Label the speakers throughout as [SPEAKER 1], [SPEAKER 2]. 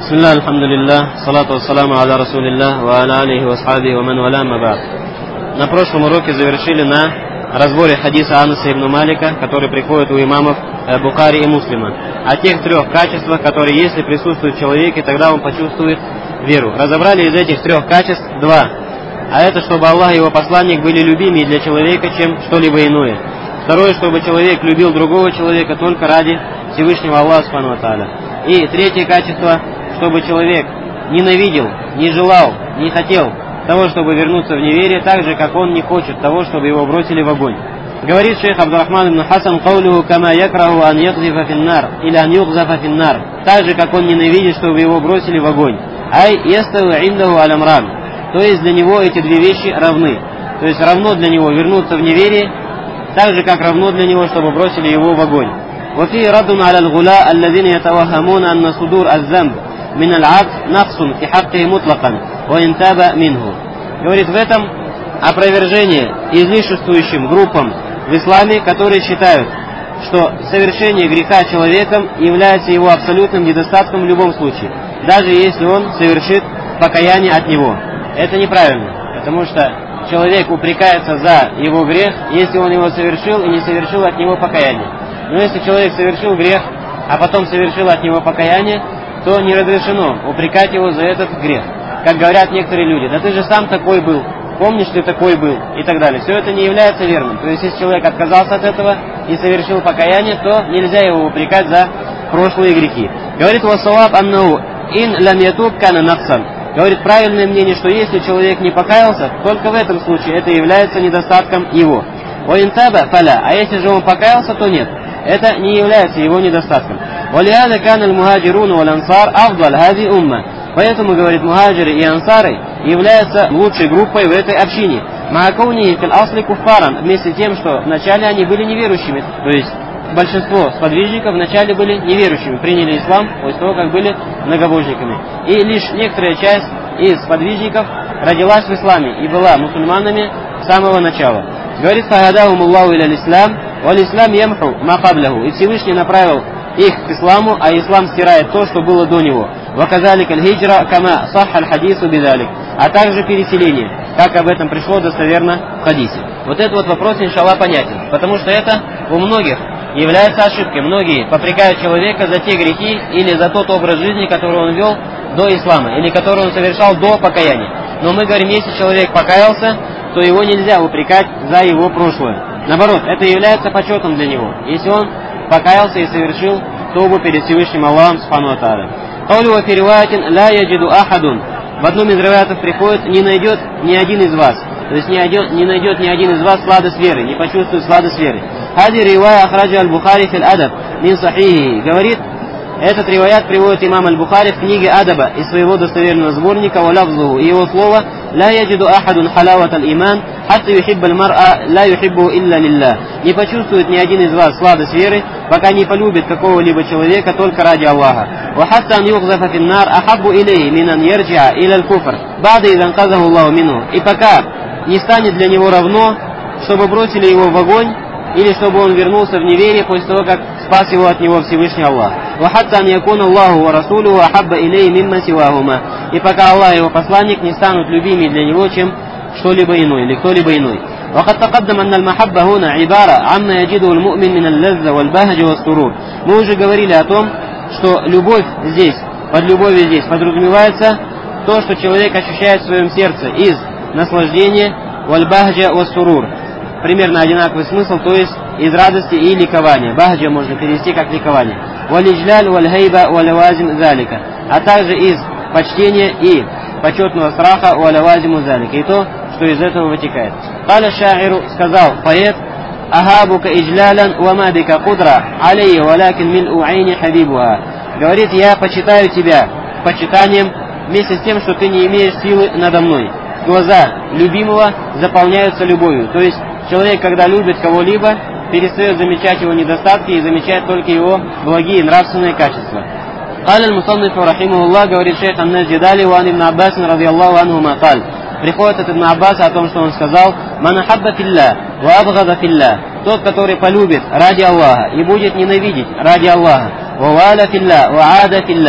[SPEAKER 1] Бисмилlah, алхамдулиллах, салату вассаламу аля расулиллах, ва аля алихи ва асхабихи ва ман валя ма ба'д. На прошлом уроке завершили на разборе хадиса Анаса ибн Малика, который приходит у имамов Бухари и Муслима, о тех трех качествах, которые, если присутствуют в человеке, тогда он почувствует веру. Разобрали из этих трех качеств два. А это, чтобы Аллах и его посланник были любимее для человека, чем что-либо иное. Второе, чтобы человек любил другого человека только ради Всевышнего Аллаха субхану ва тааля. И третье качество, чтобы человек ненавидел, не желал, не хотел того, чтобы вернуться в неверие, так же, как он не хочет того, чтобы его бросили в огонь. Говорит шейх Абдурахман ибн Хасан: «Каулюху кама якраху ан ягзифа финнар» или «ан югзафа финнар», так же, как он ненавидит, чтобы его бросили в огонь. «Ай яставу индаху алямран», то есть для него эти две вещи равны. То есть равно для него вернуться в неверие, так же, как равно для него, чтобы бросили его в огонь. وفيه رد على الغلاة الذين يتوهمون أن صدور الذنب من العبد نقص في حقه مطلقا وإن تاب منه. Говорит, в этом опровержение излишествующим группам в исламе, которые считают, что совершение греха человеком является его абсолютным недостатком в любом случае, даже если он совершит покаяние от него. Это неправильно, потому что человек упрекается за его грех, если он его совершил и не совершил от него покаяние. Но если человек совершил грех, а потом совершил от него покаяние, то не разрешено упрекать его за этот грех. Как говорят некоторые люди: да ты же сам такой был, помнишь, ты такой был, и так далее. Все это не является верным. То есть если человек отказался от этого и совершил покаяние, то нельзя его упрекать за прошлые грехи. Говорит вассаваб аннаху ин лам ятуб кана наксан. Говорит, правильное мнение, что если человек не покаялся, только в этом случае это является недостатком его. Ва ин таба фаля. А если же он покаялся, то нет. Это не является его недостатком. وَلِهَذَا كَانَ الْمُهَاجِرُونَ وَالْأَنصَارُ أَفْضَلَ هَذِهِ أُمَّةِ. Поэтому, говорит, мухаджиры и ансары являются лучшей группой в этой общине. مَعَ كَوْنِهِ فِي الْأَصْلِ كُفَّارًا. Вместе с тем, что вначале они были неверующими. То есть большинство сподвижников вначале были неверующими, приняли ислам после того, как были многобожниками. И лишь некоторая часть из сподвижников родилась в исламе и была мусульманами с самого начала. Говорит, фахадахум Аллаху иля ислам, валь ислам ямху ма каблаху. И Всевышний направил их к исламу, а ислам стирает то, что было до него. Ваказалик аль-хиджра кама сахха аль-хадису бидалик. А также переселение, как об этом пришло достоверно в хадисе. Вот этот вот вопрос, иншаллах, понятен, потому что это у многих является ошибкой. Многие попрекают человека за те грехи или за тот образ жизни, который он вел до ислама, или который он совершал до покаяния. Но мы говорим, если человек покаялся, то его нельзя упрекать за его прошлое. Наоборот, это является почетом для него, если он покаялся и совершил тобу перед Всевышним Аллахом субхану ва тааля. Каулю фи риваятин ла яджиду ахадун. В одном из риваятов приходит: не найдет ни один из вас. То есть не найдет ни один из вас сладость веры, не почувствует сладость веры. Хади ривая ахраджа аль-Бухари фил адаб мин сахихи. Говорит, этот риваят приводит имам аль-Бухари в книге Адаба из своего достоверного сборника «Валавзуху». И его слово «Ла яджиду ахадун халават аль-иман, хатта юхибба аль-мар'a, ла юхиббу илля лилля». Не почувствует ни один из вас сладость веры, пока не полюбит какого-либо человека только ради Аллаха. «Ва хатта ан югзафа финнар ахаббу илейхи мин ан ярджи'a иля аль-куфр, ба'да изан казаху Аллаху минху». И пока не станет для него равно, чтобы бросили его в огонь, или чтобы он вернулся в неверие после того, как спас его от него Всевышний Аллах. وَحَتَّى أَنْ يَكُونَ اللَّهُ وَرَسُولُهُ أَحَبَّ إِلَيْهِ مِمَّا سِوَاهُمَا. И пока Аллах и его посланник не станут любимее для него, чем что-либо иное или кто-либо иной. وقد تقدم أن المحبة هنا عبارة عما يجده المؤمن من اللذة والبهج والسرور. Мы уже говорили о том, что любовь здесь, под любовью здесь подразумевается то, что человек ощущает в своем сердце из наслаждения والبهج والسرور. Примерно одинаковый смысл, то есть из радости и ликования. Бахджа можно перевести как ликование. Валиджляль вальхейба валявазим залика. А также из почтения и почетного страха валявазиму залика. И то, что из этого вытекает. Каля шаиру, сказал поэт: ахабука иджлялян вамабика кудра алей валякин мин уайни хабибуа. Говорит, я почитаю тебя почитанием вместе с тем, что ты не имеешь силы надо мной. Глаза любимого заполняются любовью. То есть человек, когда любит кого-либо, перестает замечать его недостатки и замечает только его благие нравственные качества. Каля аль-Мусаннифу рахимахуллах, говорит шейх ан-Наджидали, ва ан ибн Аббас радийаллаху анхума каль. Приходит от ибн Аббаса о том, что он сказал: «Ман ахабба филля ва абгада филля». Тот, который полюбит ради Аллаха и будет ненавидеть ради Аллаха. «Ва валя филля ва ада филля».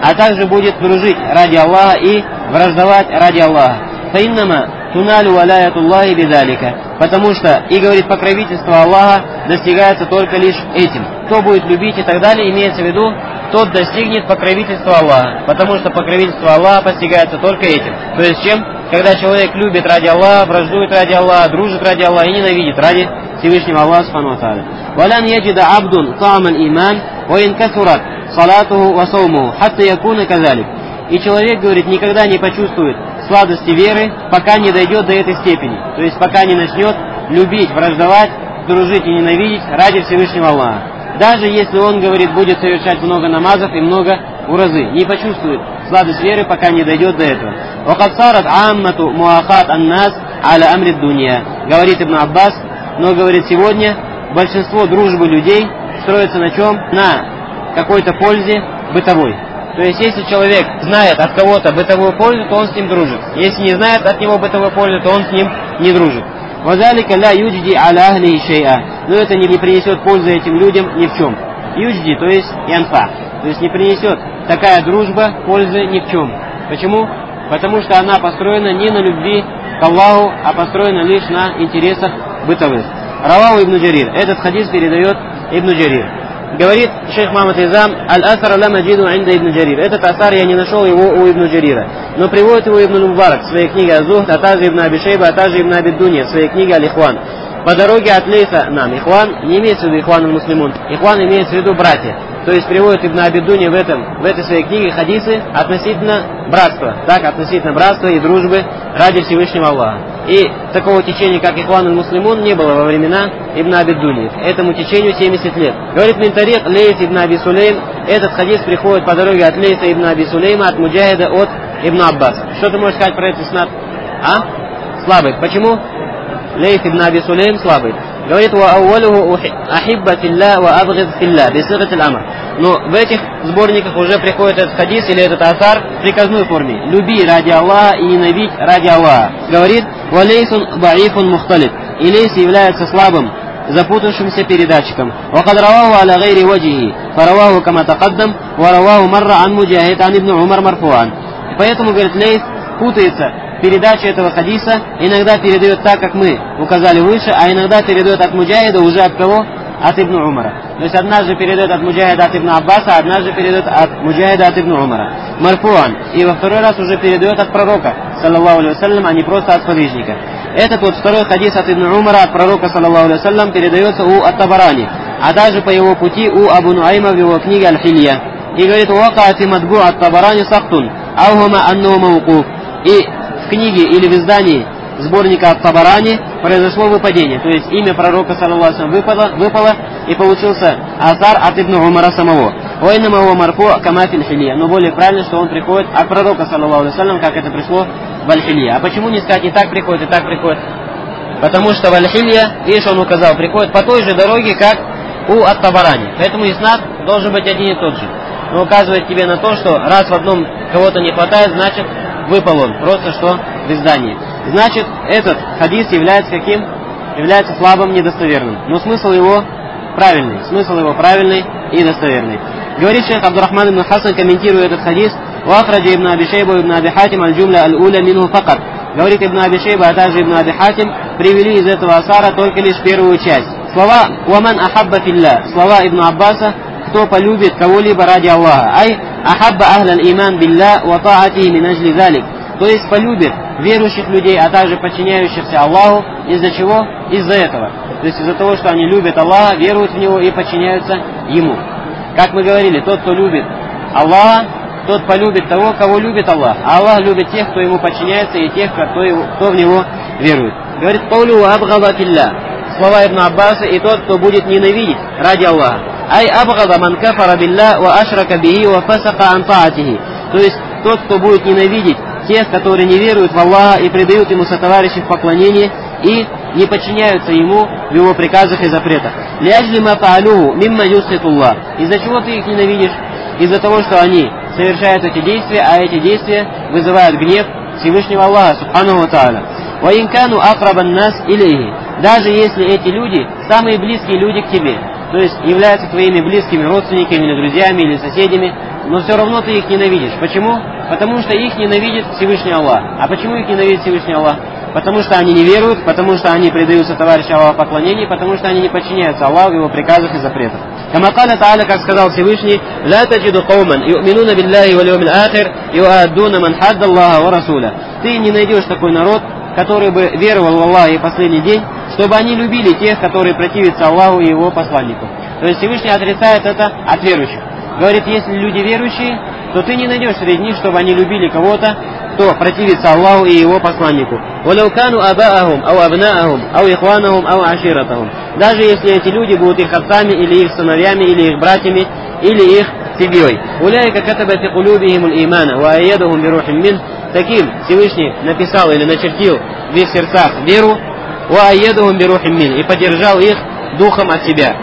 [SPEAKER 1] а также будет дружить ради Аллаха и враждовать ради Аллаха. Фаиннама туналю валаятуллахи бидалика. Потому что, и говорит, покровительство Аллаха достигается только лишь этим. Кто будет любить и так далее, имеется в виду, тот достигнет покровительства Аллаха. Потому что покровительство Аллаха постигается только этим. То есть чем? Когда человек любит ради Аллаха, враждует ради Аллаха, дружит ради Аллаха и ненавидит ради Всевышнего Аллаха Субхану ва Тааля. وَلَنْ يَجِدَ عَبْدٌ طَعْمَ الْإِيمَانِ وَإِنْ كَثُرَتْ صَلَاتُهُ وَصَوْمُهُ حَتَّى يَكُونَ كَذَلِكَ. И человек, говорит, никогда не почувствует сладости веры, пока не дойдет до этой степени. То есть пока не начнет любить, враждовать, дружить и ненавидеть ради Всевышнего Аллаха. Даже если он, говорит, будет совершать много намазов и много уразы, не почувствует сладость веры, пока не дойдет до этого. وَقَدْ صَارَتْ عَامَّةُ مُؤَاخَاةَ النَّاسِ عَلَى أَمْرِ الدُّنْيَا. Говорит Ибн Аббас, но, говорит, сегодня большинство дружбы людей строится на чем? На какой-то пользе бытовой. То есть, если человек знает от кого-то бытовую пользу, то он с ним дружит. Если не знает от него бытовой пользы, то он с ним не дружит. وَذَلِكَ لَا يُجْدِي عَلَى أَهْلِهِ شَيْئًا. Но это не принесет пользы этим людям ни в чем. Юджди, то есть янфа. То есть не принесет такая дружба пользы ни в чем. Почему? Потому что она построена не на любви к Аллаху, а построена лишь на интересах бытовых. Раваху Ибн Джарир. Этот хадис передает Ибн Джарир. Говорит шейх Мухаммад Изам, аль-асар ла маджиду инда Ибн Джарир. Этот асар я не нашел его у Ибн Джарира. Но приводит его Ибн Мубарак в своей книге Аз-Зухд, а также Ибн Аби Шейба, а также Ибн Аби Дунья в своей книге Аль-Ихван. По дороге от Лейса нам. Ихван не имеется в виду Ихван аль-Муслимун. Ихван имеется в виду братья. То есть приводит Ибн Аби Дунья в этой своей книге хадисы относительно братства. Так, относительно братства и дружбы ради Всевышнего Аллаха. И такого течения, как Ихван аль-Муслимун, не было во времена Ибн Аби Дуньи. Этому течению 70 лет. Говорит Минтарик Лейс Ибн Аби Сулейм. Этот хадис приходит по дороге от Лейса Ибн Аби Сулейма, от Муджахида, от Ибн Аббас. Что ты можешь сказать про этот снад? Слабый. Почему? Лейс Ибн Аби Сулейм слабый. Говорит, وَأَوَّلُهُ أَحِبَّ فِي اللَّهِ وَأَبْغِضْ فِي اللَّهِ بِصِيغَةِ الْأَمْرِ. Но в этих сборниках уже приходит этот хадис или этот асар в приказной форме. Люби ради Аллаха и ненавидь ради Аллаха. Говорит, وَلَيْسٌ ضَعِيفٌ مُخْتَلِفٌ. И Лейс является слабым, запутавшимся передатчиком. وَقَدْ رواه على غير وجهه فرواه كما تقدم ورواه مرة عن مجاهد عن ابن عمر مرفوعا. Поэтому, говорит, Лейс путается передача этого хадиса, иногда передает так, как мы указали выше, а иногда передает от Муджахида уже от кого? От Ибн Умара. То есть однажды передает от Муджахида от Ибн Аббаса, а однажды передает от Муджахида от Ибн Умара. Марфуан. И во второй раз уже передает от пророка, саллаллаху алейхи вассалям, а не просто от сподвижника. Этот вот второй хадис от Ибн Умара, от пророка, саллаллаху алейхи вассалям, передается у Ат-Табарани, а также по его пути у Абу Нуайма в его книге Аль-Хилья. И говорит, «Вака фи мадбу Ат-Табарани сахтун, аухума аннуху мавкуф». И в книге или в издании сборника Ат-Табарани произошло выпадение. То есть имя пророка, саллаллаху алейхи вассалям, выпало и получился асар от Ибн Умара самого. «Вайнама хуа марфу кама фи Аль-Хилья». Но более правильно, что он приходит от пророка, саллаллаху алейхи вассалям, как это пришло в Аль-Хилья. А почему не сказать и так приходит, и так приходит? Потому что в Аль-Хилья, видишь, он указал, приходит по той же дороге, как у Ат-Табарани. Поэтому иснад должен быть один и тот же. Но указывает тебе на то, что раз в одном кого-то не хватает, значит выпал он. Просто что в издании. Значит, этот хадис является каким? Является слабым, недостоверным. Но смысл его правильный. Смысл его правильный и достоверный. Говорит шейх Абдурахман ибн Хасан, комментируя этот хадис, «Вахраджа ибн Аби Шейба ибн Аби Хатим аль-джумля аль-уля минху факат». Говорит Ибн Аби Шейба, а также Ибн Аби Хатим, привели из этого асара только лишь первую часть. Слова «Ваман ахабба филля», слова Ибн Аббаса, кто полюбит кого-либо ради Аллаха. Ай ахабба ахляль иман билля ва та'ати мин аджли залик. То есть полюбит верующих людей, а также подчиняющихся Аллаху. Из-за чего? Из-за этого. То есть из-за того, что они любят Аллаха, веруют в Него и подчиняются Ему. Как мы говорили, тот, кто любит Аллаха, тот полюбит того, кого любит Аллах. А Аллах любит тех, кто Ему подчиняется, и тех, кто в Него верует. Говорит, «Каулю абгада филля». Слова Ибн Аббаса, и тот, кто будет ненавидеть ради Аллаха. Ай абгада ман кафара билля ва ашрака бихи ва фасака ан таатихи. То есть тот, кто будет ненавидеть тех, которые не веруют в Аллаха и предают Ему сотоварищей в поклонении и не подчиняются Ему в Его приказах и запретах. Ляжли ма фаалюху мимма юсхитуллах. Из-за чего ты их ненавидишь? Из-за того, что они совершают эти действия, а эти действия вызывают гнев Всевышнего Аллаха, субханаху ва тааля. Ва инкану акрабан нас илейхи. Даже если эти люди самые близкие люди к тебе, то есть являются твоими близкими родственниками или друзьями или соседями, но все равно ты их ненавидишь. Почему? Потому что их ненавидит Всевышний Аллах. А почему их ненавидит Всевышний Аллах? Потому что они не веруют, потому что они предаются товарищу Аллаха поклонению, потому что они не подчиняются Аллаху, его приказах и запретах. Кама каля та'аля, как сказал Всевышний: «Ла таджиду кауман ю'минуна биллахи вал йомил ахир юаддуна ман хадда Аллаха ва расуля». Ты не найдешь такой народ, который бы веровал в Аллаха и последний день, чтобы они любили тех, которые противятся Аллаху и его посланнику. То есть Всевышний отрицает это от верующих. Говорит, если люди верующие, то ты не найдешь среди них, чтобы они любили кого-то, кто противится Аллаху и его посланнику. Даже если эти люди будут их отцами, или их сыновьями, или их братьями, или их семьей. Таким Всевышний написал или начертил в их сердцах веру, и поддержал их духом от себя.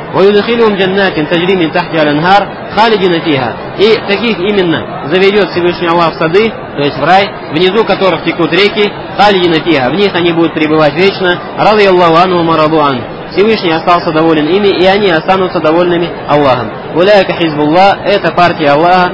[SPEAKER 1] И таких именно заведет Всевышний Аллах в сады, то есть в рай, внизу которых текут реки, в них они будут пребывать вечно. Всевышний остался доволен ими, и они останутся довольными Аллахом. Это партия Аллаха,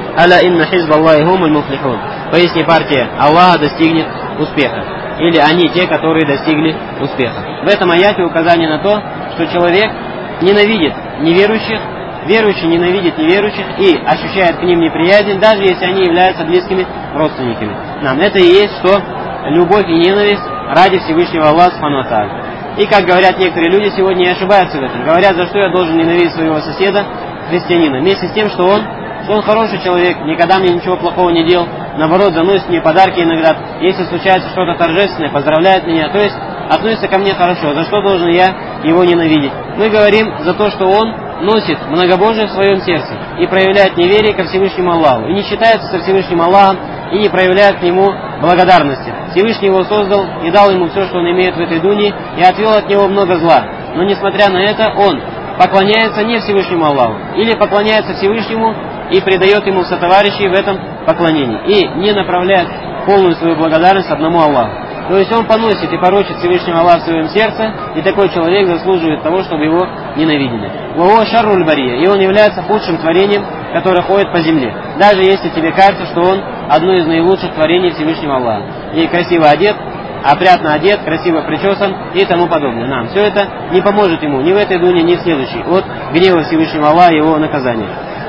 [SPEAKER 1] поясни, партия Аллаха достигнет успеха. Или они те, которые достигли успеха. В этом аяте указание на то, что человек ненавидит неверующих, верующий ненавидит неверующих и ощущает к ним неприязнь, даже если они являются близкими родственниками. Это и есть что? Любовь и ненависть ради Всевышнего Аллаха Субхану ва Тааля. И как говорят некоторые люди сегодня, и ошибаются в этом. Говорят, за что я должен ненавидеть своего соседа, христианина, вместе с тем, что он хороший человек, никогда мне ничего плохого не делал, наоборот, заносит мне подарки иногда, если случается что-то торжественное, поздравляет меня, то есть относится ко мне хорошо. За что должен я его ненавидеть? Мы говорим за то, что он носит многобожие в своем сердце и проявляет неверие ко Всевышнему Аллаху, и не считается со Всевышним Аллахом, и не проявляет к нему благодарности. Всевышний его создал и дал ему все, что он имеет в этой дуне, и отвел от него много зла. Но несмотря на это, он поклоняется не Всевышнему Аллаху, или поклоняется Всевышнему и предает ему сотоварищей в этом поклонении, и не направляет полную свою благодарность одному Аллаху. То есть он поносит и порочит Всевышнего Аллаха в своем сердце, и такой человек заслуживает того, чтобы его ненавидели. Вао шарруль бария, и он является худшим творением, которое ходит по земле. Даже если тебе кажется, что он одно из наилучших творений Всевышнего Аллаха. И красиво одет, опрятно одет, красиво причесан и тому подобное. Все это не поможет ему ни в этой дуне, ни в следующей от гнева Всевышнего Аллаха и его наказания.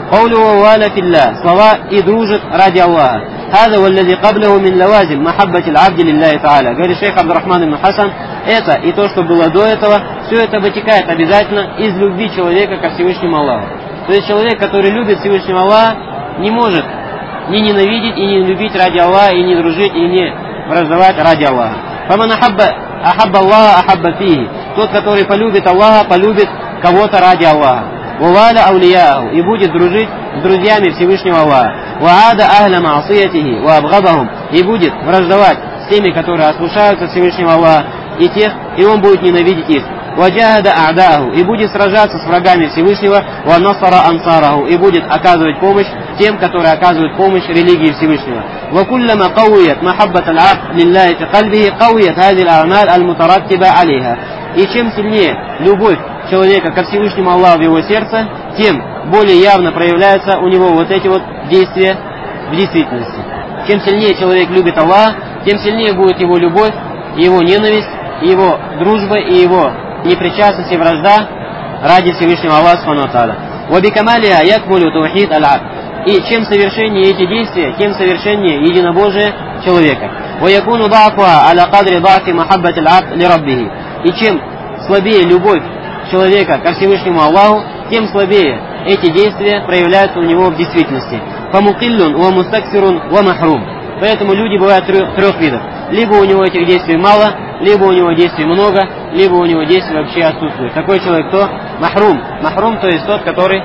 [SPEAKER 1] Слова «и дружит ради Аллаха». هذا والذي قبله من لوازم محبة العبد لله تعالى. Говорит шейх Абдурахман ибн Хасан, это и то, что было до этого, все это вытекает обязательно из любви человека ко Всевышнему Аллаху. То есть человек, который любит Всевышнего Аллаха, не может ни ненавидеть и не любить ради Аллаха, и не дружить, и не враждовать ради Аллаха. فَمَنْ أَحَبَّ اللَّهَ أَحَبَّ فِيهِ. Тот, который полюбит Аллаха, полюбит кого-то ради Аллаха. وَوَالَ أَوْلِيَاهُ. И будет дружить с друзьями Всевышнего Аллаха. وَعَادَ أَهْلَ مَعْصِيَتِهِ وَأَبْغَضَهُم. И будет враждовать с теми, которые ослушаются Всевышнего Аллаха, и он будет ненавидеть их. وَجَاهَدَ أَعْدَاهُ. И будет сражаться с врагами Всевышнего. وَنَصَرَ أَنصَارَهُ. И будет оказывать помощь тем, которые оказывают помощь религии Всевышнего. وَكُلَّمَا قَوِّيَتْ مَحَبَّةَ الْعَبْدِ لِلَّهِ فِي قَلْبِهِ قَوِّيَتْ هَذِهِ الْأَعْمَالُ الْمُتَرَتِّبَةُ عَلَيْهَا. И чем сильнее любовь человека ко Всевышнему Аллаху в его сердце, тем более явно проявляются у него вот эти вот действия в действительности. Чем сильнее человек любит Аллаха, тем сильнее будет его любовь, его ненависть, его дружба и его непричастность и вражда ради Всевышнего Аллаха Субхану ва Тааля. وَبِكَمَالِهَا يَكْمُلُ تَوْحِيدُ الْعَبْدِ. И чем совершеннее эти действия, тем совершеннее единобожие человека. وَيَكُونُ ضَعْفُهَا عَلَى قَدْرِ ضَعْفِ مَحَبَّةِ الْعَبْدِ لِرَبِّهِ. И чем слабее любовь человека ко Всевышнему Аллаху, тем слабее эти действия проявляются у него в действительности. فَمُقِلٌ وَمُسْتَكْثِرٌ وَمَحْرُومٌ. Поэтому люди бывают трех видов. Либо у него этих действий мало, либо у него действий много, либо у него действий вообще отсутствует. Такой человек кто? Махрум. Махрум, то есть тот, который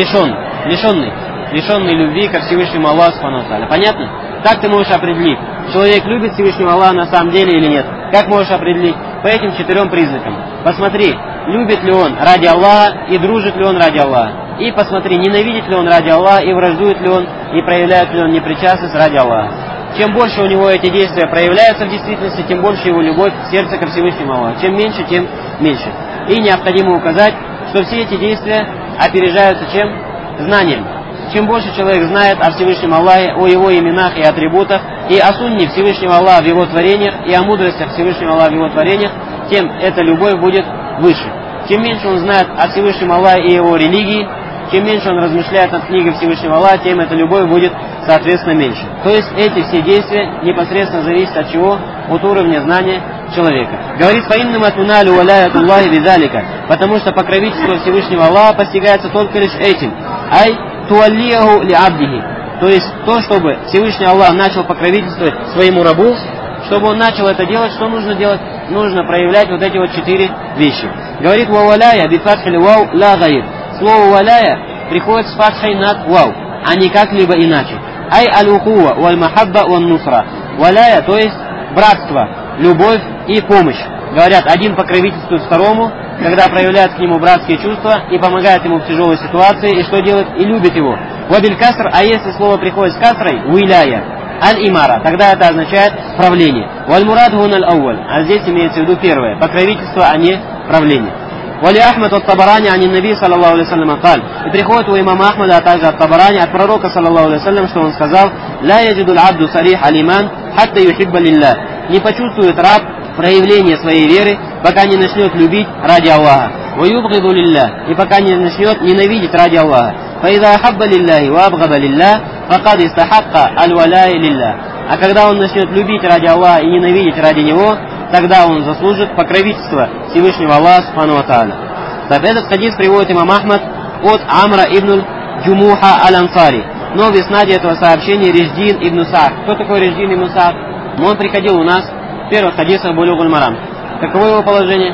[SPEAKER 1] лишенный любви ко Всевышнему Аллаху Субхану ва Тааля. Понятно? Как ты можешь определить, человек любит Всевышнего Аллаха на самом деле или нет? Как можешь определить? По этим 4 признакам. Посмотри, любит ли он ради Аллаха и дружит ли он ради Аллаха. И посмотри, ненавидит ли он ради Аллаха и враждует ли он и проявляет ли он непричастность ради Аллаха. Чем больше у него эти действия проявляются в действительности, тем больше его любовь в сердце ко Всевышнему Аллаху. Чем меньше, тем меньше. И необходимо указать, что все эти действия опережаются чем? Знанием. чем больше человек знает о Всевышнем Аллахе, о его именах и атрибутах, и о сунне Всевышнего Аллаха в его творениях, и о мудростях Всевышнего Аллаха в его творениях, тем эта любовь будет выше. Чем меньше он знает о Всевышнем Аллахе и его религии, чем меньше он размышляет над книгой Всевышнего Аллаха, тем эта любовь будет, соответственно, меньше. То есть эти все действия непосредственно зависят от чего? От уровня знания человека. Говорит: потому что покровительство Всевышнего Аллаха постигается только лишь этим. То есть то, чтобы Всевышний Аллах начал покровительствовать своему рабу, чтобы он начал это делать, что нужно делать? Нужно проявлять вот эти вот 4 вещи. Говорит: слово «валяя» приходит с фатхой над «вау», а не как-либо иначе. Аль-ухува, валь-махабба, валь-нусра. Валяя, то есть братство, любовь и помощь. Говорят, один покровительствует второму, когда проявляет к нему братские чувства и помогает ему в тяжелой ситуации, и что делает? И любит его. Вабиль-каср, а если слово приходит с касрой, «виляя», аль-имара, тогда это означает правление. Валь-мурад гун аль-ауаль, а здесь имеется в виду первое, покровительство, а не правление. Вали Ахмад от Табарани, ани Наби, саллаллаху алейхи саллям, каль. И приходит у имама Ахмада, а также от Табарани, от пророка, саллаллаху алейхи саллям, что он сказал: «Ла яджидуль абду сарих алиман, хатта юхибба лилля». Не почувствует раб проявление своей веры, пока не начнет любить ради Аллаха. «Ваюбгиду лилля», и пока не начнет ненавидеть ради Аллаха. «Фаида ахабба лилляхи ва абгаба лилля, факад истахакка аль-валяй лилля». А когда он начнет любить ради Аллаха и ненавидеть ради Него, тогда он заслужит покровительство Всевышнего Аллаха субхану ва тааля. Этот хадис приводит имам Ахмад от Амра ибн Джумуха аль-Ансари. Но в иснаде этого сообщения Риждин ибн Саад. Кто такой Риждин ибн Саад? Он приходил у нас в первых хадисах Булюгуль Марам. Каково его положение?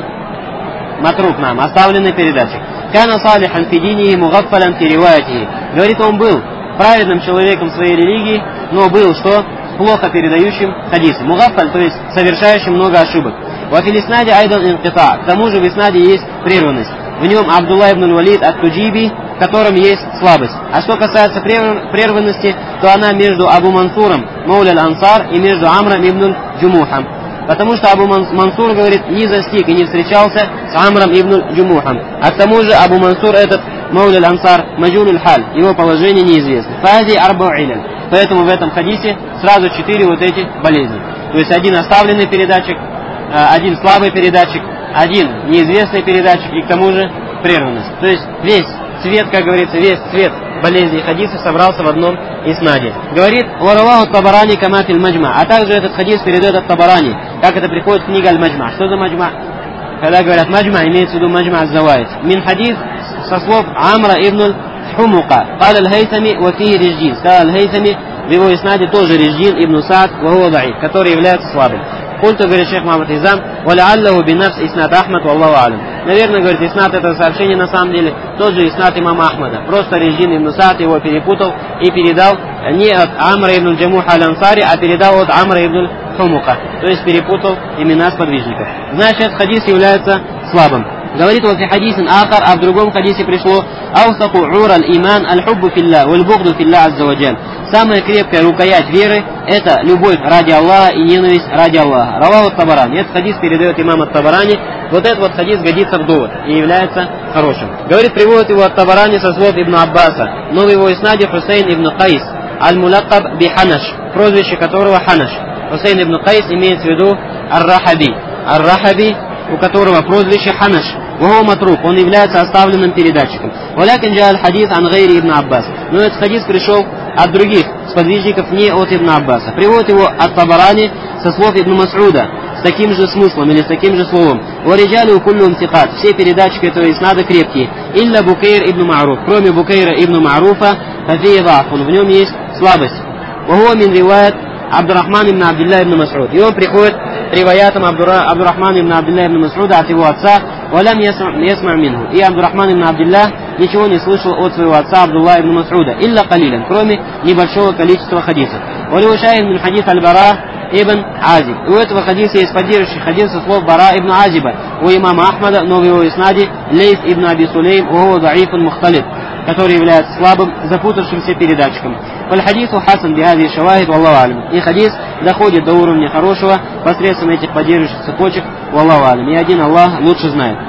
[SPEAKER 1] Матрук нам, оставленный передатчик. Кана салихан фи динихи мугаффалан фи риваятихи. Говорит, он был праведным человеком в своей религии, но был что? Плохо передающим хадисы. Мугаффаль, то есть совершающим много ошибок. Во филиснаде айдан инкита. К тому же в иснаде есть прерванность. В нем Абдулла ибн Валид ат-Туджиби, в котором есть слабость. А что касается прерванности, то она между Абу Мансуром, Мауля аль-Ансар, и между Амром ибн Джумухом. Потому что Абу Мансур, говорит, не застиг и не встречался с Амром ибн Джумухом. А к тому же Абу Мансур, этот Мауля аль-Ансар, маджуль аль-халь, его положение неизвестно. Фази арбау иляль. Поэтому в этом хадисе сразу 4 вот эти болезни. То есть один оставленный передатчик, один слабый передатчик, один неизвестный передатчик и к тому же прерванность. То есть весь цвет, как говорится, весь цвет болезней хадиса собрался в одном иснаде. Говорит: «Вараваху Табарани камафиль маджма». А также этот хадис передает от Табарани, как это приходит в книге Аль-Маджма. Что за маджма? Когда говорят маджма, имеется в виду маджма аз-заваид. Мин хадис со слов Амра ибн Хумука. Кал аль-Хайтами ва фихи Риждин. Сказал аль-Хайтами, в его иснаде тоже Риждин ибн Саад, ва хуа даиф, который является слабым. Культу, говорит шейх Мухаммад Изам, валяаллаху бинafs иснат Ахмад, валлаху алям. Наверное, говорит, иснат это сообщение на самом деле тот же иснат имама Ахмада. Просто Риждин ибн Саад его перепутал и передал не от Амра ибн Джамуха аль-Ансари, а передал от Амра ибн Хумука. То есть перепутал имена сподвижников. Значит, хадис является слабым. Говорит вот в хадисе ахар, а в другом хадисе пришло: «Аусаку ура аль-иман аль-хуббу филля, валь-бугду филля аззаваджаль». Самая крепкая рукоять веры – это любовь ради Аллаха и ненависть ради Аллаха. Раваху Табарани. Этот хадис передает имам ат-Табарани. Вот этот вот хадис годится в довод и является хорошим. Говорит, приводит его от Табарани со слов Ибн Аббаса. Но в его иснаде Хусейн ибн Кайс, аль-мулакаб би Ханаш, прозвище которого Ханаш. Хусейн ибн Кайс имеется в виду ар-Рахаби. Ар-Рахаби, у которого прозвище Ханаш. Ваху матрук, он является оставленным передатчиком. Валякин джа аль-хадис ан гайри ибн Аббас. Но этот хадис пришел от других сподвижников, не от Ибн Аббаса. Приводит его от Табарани со слов Ибн Мас'уда, с таким же смыслом или с таким же словом. Вариджалю куллум тикат. Все передатчики этого иснада крепкие. Илля Букейр ибн Ма'руф. Кроме Букейра ибн Ма'руфа, фафия дафун. В нем есть слабость. Ваху мин риваят Абдурахман ибн Абдилля ибн Мас'уд. И он приходит риваятом Абдурахман ибн Абдилля ибн Мас'уда от его отца. Валям ясма минху. И Абдурахман ибн Абдилля ничего не слышал от своего отца Абдулла ибн Мас'уда. Илля калилян. Кроме небольшого количества хадисов. Валю шаин мин хадис аль-Бара ибн Азиб. У этого хадиса есть поддерживающий хадис со слов Бара ибн Азиба у имама Ахмада, но в его иснаде Лейс ибн Аби Сулейм ваху даифун мухталиф, который является слабым, запутавшимся передатчиком. Фаль-хадису хасан бихади шавахид, валлаху алям. И хадис доходит до уровня хорошего посредством этих поддерживающих цепочек, валлаху алям. И один Аллах лучше знает.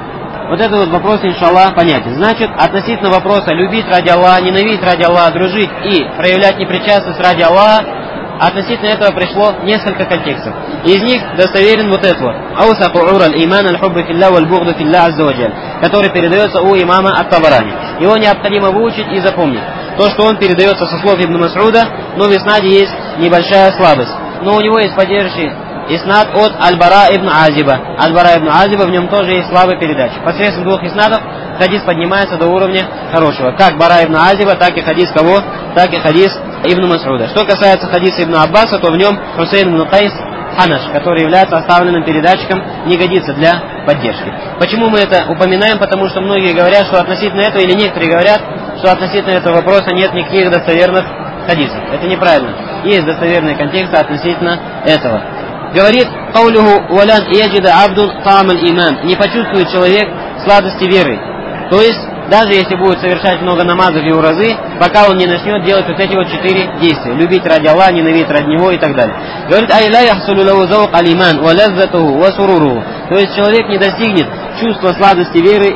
[SPEAKER 1] вот этот вот вопрос, иншаллах, понятен. Значит, относительно вопроса любить ради Аллаха, ненавидеть ради Аллаха, дружить и проявлять непричастность ради Аллаха, относительно этого пришло несколько контекстов. Из них достоверен вот этот вот. Аусаку урал иман аль-хуббу филля валь-бугду филля азза ва джаль, который передается у имама ат-Табарани. Его необходимо выучить и запомнить. То, что он передается со слов Ибн Мас'уда, но в иснаде есть небольшая слабость. Но у него есть поддерживающий иснад от Аль-Бара ибн Азиба. Аль-Бара ибн Азиба, в нем тоже есть слабая передача. Посредством двух иснадов хадис поднимается до уровня хорошего. Как Бара ибн Азиба, так и хадис кого? Так и хадис Ибн Мас'уда. Что касается хадиса Ибн Аббаса, то в нем Хусейн ибн Кайс Ханаш, который является оставленным передатчиком, не годится для поддержки. Почему мы это упоминаем? Потому что многие говорят, что относительно этого, или некоторые говорят, что относительно этого вопроса нет никаких достоверных хадисов. Это неправильно. Есть достоверные контексты относительно этого. Говорит «Каулюху валян яджида абдун та'амаль иман». Не почувствует человек сладости веры. То есть, даже если будет совершать много намазов и уразы, пока он не начнет делать вот эти вот 4 действия. Любить ради Аллаха, ненавидеть ради Него и так далее. Говорит «Ай ла яхсулу лаху заук аль-иман ва лаззатуху ва суруруху». То есть, человек не достигнет чувства сладости веры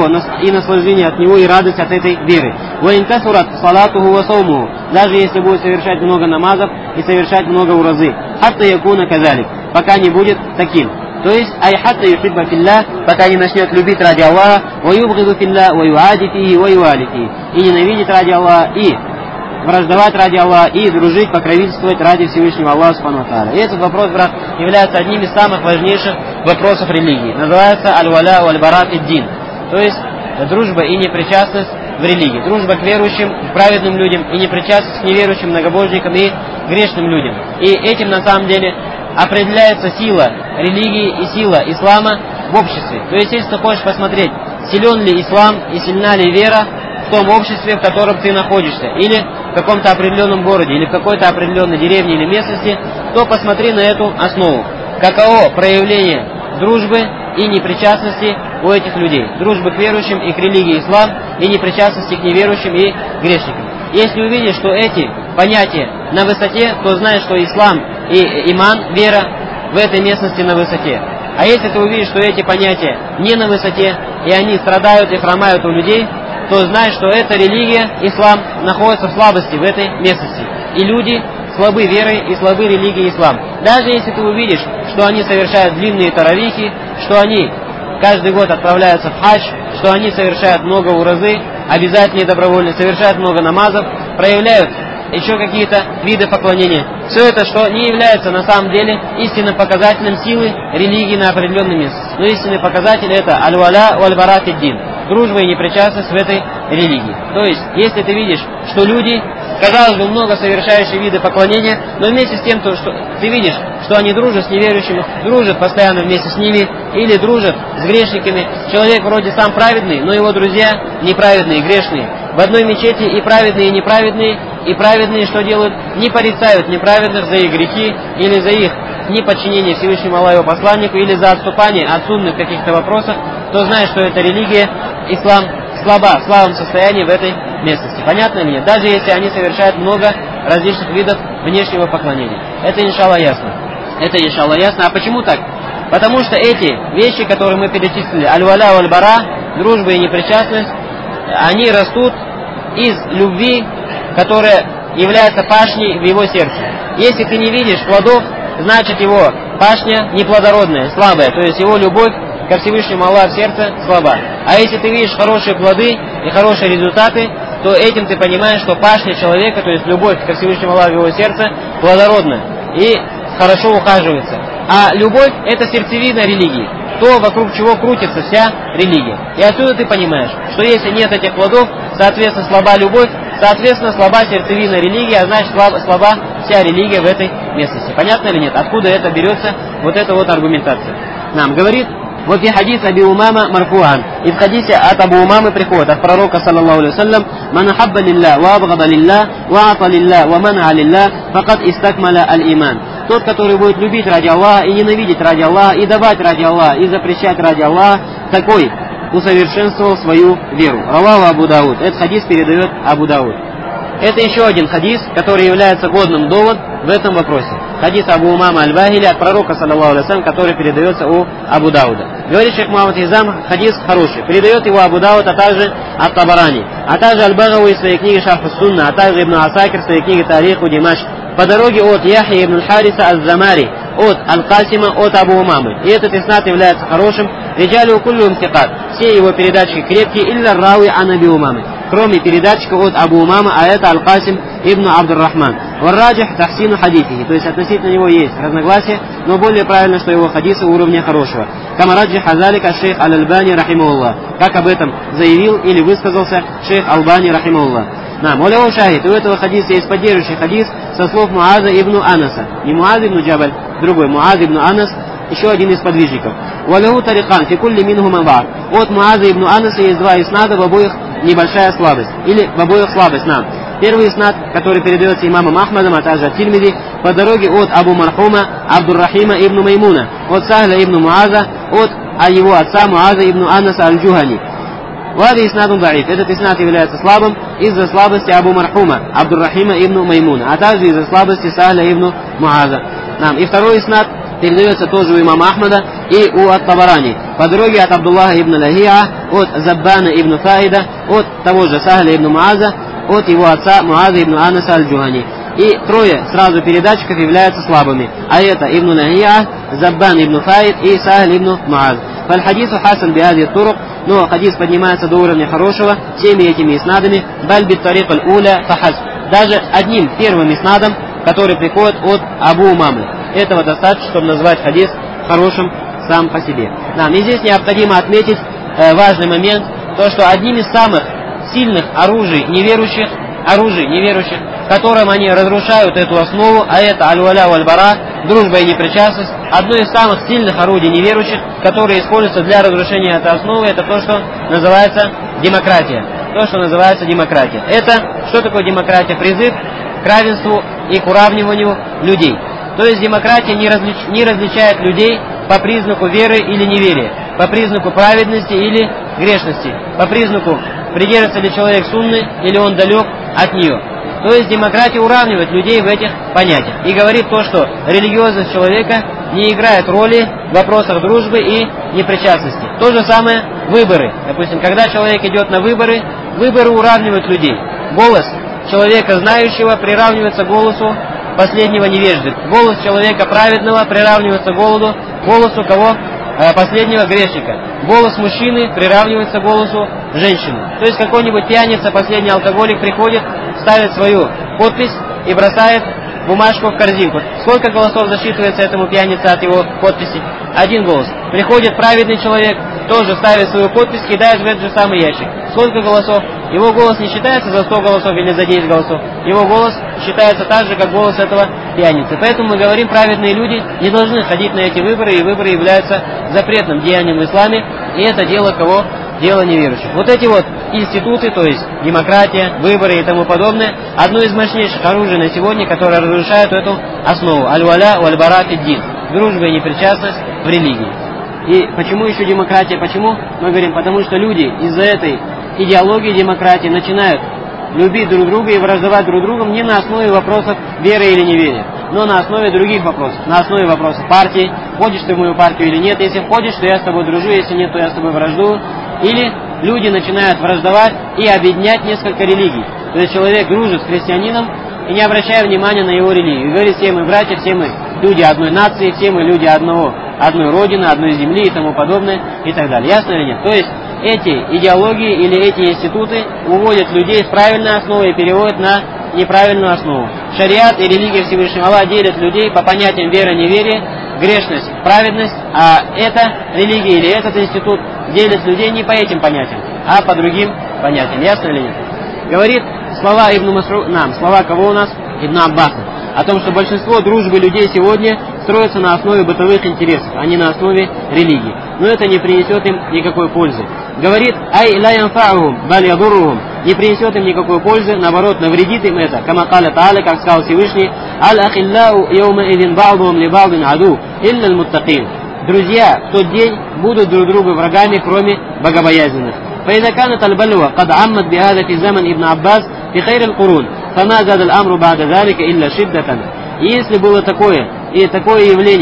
[SPEAKER 1] и наслаждения от него и радость от этой веры. «Ва инкасурат салатуху ва саумуху». Даже если будет совершать много намазов и совершать много уразы. «Хатта якуна казалик». Пока не будет таким. То есть, ай хатта юхибба филля, пока не начнет любить ради Аллаха, ва юбгиду филля, ва юади фии, ва юали фии. И ненавидеть ради Аллаха, и враждовать ради Аллаха, и дружить, покровительствовать ради Всевышнего Аллаха Субхану ва Тааля. И этот вопрос, брат, является одним из самых важнейших вопросов религии. Называется аль-валя валь-бара фид-дин. То есть, дружба и непричастность в религии. Дружба к верующим, к праведным людям, и непричастность к неверующим, многобожникам и грешным людям. И этим, на самом деле, определяется сила религии и сила ислама в обществе. То есть, если ты хочешь посмотреть, силен ли ислам и сильна ли вера в том обществе, в котором ты находишься, или в каком-то определенном городе, или в какой-то определенной деревне или местности, то посмотри на эту основу. Каково проявление дружбы и непричастности у этих людей. Дружбы к верующим и к религии ислам, и непричастности к неверующим и грешникам. Если увидишь, что эти понятия на высоте, то знаешь, что ислам и иман, вера, в этой местности на высоте. А если ты увидишь, что эти понятия не на высоте, и они страдают и хромают у людей, то знаешь, что эта религия, ислам, находится в слабости в этой местности. И люди слабы верой и слабы религией ислам. Даже если ты увидишь, что они совершают длинные таравихи, что они каждый год отправляются в хадж, что они совершают много уразы, обязательно и добровольно, совершают много намазов, проявляют еще какие-то виды поклонения. Все это, что не является на самом деле истинным показателем силы религии на определенном месте. Но истинный показатель это аль-валя валь-бара фид-дин. Дружба и непричастность в этой религии. То есть, если ты видишь, что люди, казалось бы, много совершающие виды поклонения, но вместе с тем, что ты видишь, что они дружат с неверующими, дружат постоянно вместе с ними, или дружат с грешниками. Человек вроде сам праведный, но его друзья неправедные, грешные. В одной мечети и праведные что делают? Не порицают неправедных за их грехи, или за их неподчинение Всевышнему Аллаху и его посланнику, или за отступание от сунных каких-то вопросов, то знаешь, что эта религия, ислам, слаба, в слабом состоянии в этой местности. Понятно или нет? Даже если они совершают много различных видов внешнего поклонения. Это иншаллах ясно. А почему так? Потому что эти вещи, которые мы перечислили, аль-валя валь-бара, дружба и непричастность, они растут из любви, которая является пашней в его сердце. Если ты не видишь плодов, значит его пашня неплодородная, слабая, то есть его любовь ко Всевышнему Аллаху в сердце слаба. А если ты видишь хорошие плоды и хорошие результаты, то этим ты понимаешь, что пашня человека, то есть любовь ко Всевышнему Аллаху в его сердце, плодородна и хорошо ухаживается. А любовь – это сердцевина религии, то, вокруг чего крутится вся религия. И отсюда ты понимаешь, что если нет этих плодов, соответственно, слаба любовь, соответственно, слаба сердцевина религии, а значит, слаба вся религия в этой местности. Понятно или нет? Откуда это берется, вот эта вот аргументация? Нам говорит, вот и хадис Аби Умама марфуан. И в хадисе от Абу Умамы приходит от пророка, саллаллаху алейхи вассалям, «Ман хабба лилля, ва абгада лилля, ва ата лилля, ва мана лилля, факад истакмаля аль-иман». Тот, который будет любить ради Аллаха и ненавидеть ради Аллаха, и давать ради Аллаха, и запрещать ради Аллаха, такой усовершенствовал свою веру. Раваху Абу Дауд. Этот хадис передает Абу Дауд. Это еще один хадис, который является годным доводом в этом вопросе. Хадис Абу Умама аль-Бахили от пророка, саллаллаху алейхи вассалям, который передается у Абу Дауда. Говорит шейх Мухаммад Хизам, хадис хороший. Передает его Абу Дауд, а также Ат-Табарани, а также Аль-Багауи в своей книге Шарх ас-Сунна, а также Ибн Асакир в своей книге Тариху Димашк. По дороге от Яхья ибн Хариса Аз-Замари, от Аль-Касима, от Абу Умамы. И этот иснад является хорошим. Риджалю куллюм сикат. Все его передатчики крепкие, илля рауи ан Аби Умамы. Кроме передатчика от Абу Умамы, а это Аль-Касим ибн Абдуррахман. Варраджих тахсину хадифихи. То есть относительно него есть разногласия, но более правильно, что его хадисы уровня хорошего. Камараджи хазалика шейх Аль-Альбани рахимахуллах. Как об этом заявил или высказался шейх Албани рахимахуллах. Моля шахид, у этого хадиса есть поддерживающий хадис со слов Муаза ибн Анаса. Не Муаз ибн Джабаль, другой Муаз ибн Анас, еще один из подвижников. Валаху тарикан, фикулли минхума бар. От Муаза ибн Анаса есть два иснада, в обоих небольшая слабость. Или в обоих слабость. Первый иснад, который передается имамом Ахмадом, а также от Тирмизи, по дороге от Абу Мархума Абдуррахима ибн Маймуна, от Сахля ибн Муаза, от его отца Муаза ибн Анаса аль-Джухани. Вади иснадун даиф. Этот иснад является слабым из-за слабости Абу Мархума Абдуррахима ибн Маймуна, а также из-за слабости Сахля ибн Муаза. И второй иснад передается тоже у имама Ахмада и у Ат-Табарани. По дороге от Абдуллаха ибн Лахиа, от Заббана ибн Фаида, от того же Сахля ибн Муаза, от его отца Муаза ибн Анаса аль-Джухани. И трое сразу передатчиков являются слабыми. А это Ибн Лахиа, Заббан ибн Фаид и Сахль ибн Муаз. Фаль-хадису хасан биади турук. Но хадис поднимается до уровня хорошего всеми этими иснадами. Баль бит тарик аль-уля фахаз. Даже одним первым иснадом, который приходит от Абу Умамы. Этого достаточно, чтобы назвать хадис хорошим сам по себе. И здесь необходимо отметить важный момент, то что одним из самых сильных оружий неверующих, которым они разрушают эту основу, а это аль-валя валь-бара, дружба и непричастность, одно из самых сильных орудий неверующих, которые используются для разрушения этой основы, это то, что называется демократия. Это, что такое демократия? Призыв к равенству и к уравниванию людей. То есть демократия не различает людей по признаку веры или неверия, по признаку праведности или грешности, по признаку придерживается ли человек сунны или он далек от нее. То есть демократия уравнивает людей в этих понятиях и говорит то, что религиозность человека не играет роли в вопросах дружбы и непричастности. То же самое выборы. Допустим, когда человек идет на выборы, выборы уравнивают людей. Голос человека знающего приравнивается голосу последнего невежды. Голос человека праведного приравнивается голосу кого? Последнего грешника. Голос мужчины приравнивается голосу женщины. То есть какой-нибудь пьяница, последний алкоголик приходит, ставит свою подпись и бросает бумажку в корзинку. Сколько голосов засчитывается этому пьянице от его подписи? 1 голос. Приходит праведный человек, тоже ставит свою подпись, кидает в этот же самый ящик. Сколько голосов? Его голос не считается за 100 голосов или за 10 голосов. Его голос считается так же, как голос этого пьяницы. Поэтому мы говорим, праведные люди не должны ходить на эти выборы, и выборы являются запретным деянием в исламе, и это дело кого? Дело неверующих. Вот эти вот институты, то есть демократия, выборы и тому подобное, одно из мощнейших оружий на сегодня, которое разрушает эту основу. Аль-валя валь-бара фид-дин. Дружба и непричастность в религии. И почему еще демократия? Почему? Мы говорим, потому что люди из-за этой идеологии демократии начинают любить друг друга и враждовать друг другом не на основе вопросов веры или неверия, но на основе других вопросов. На основе вопросов партии. Ходишь ты в мою партию или нет? Если ходишь, то я с тобой дружу, если нет, то я с тобой враждую. Или люди начинают враждовать и объединять несколько религий. То есть человек дружит с христианином и не обращая внимания на его религию. И говорит, все мы братья, все мы люди одной нации, все мы люди одной родины, одной земли и тому подобное и так далее. Ясно или нет? То есть эти идеологии или эти институты уводят людей с правильной основы и переводят на неправильную основу. Шариат и религия Всевышнего Аллаха делят людей по понятиям веры, неверия, грешность, праведность, а эта религия или этот институт делит людей не по этим понятиям, а по другим понятиям. Ясно или нет? Говорит слова Ибн Мас'уд, слова кого у нас? Ибн Аббаса. О том, что большинство дружбы людей сегодня строится на основе бытовых интересов, а не на основе религии. Но это не принесет им никакой пользы. Говорит, ай ла янфа'ухум, баль ядуррухум, не принесет им никакой пользы, наоборот, навредит им это. Кама каля та'аля, как сказал Всевышний, аль-ахилляу яума идин ба'духум ли ба'дин аду, илля аль-муттакин. Друзья в тот день будут друг другу врагами, кроме богобоязненных. فإذا كانت البلوى قد عمت بهذا في زمن ابن عباس في خير القرون فما زاد الأمر بعد ذلك إلا شدة. И если было такое явление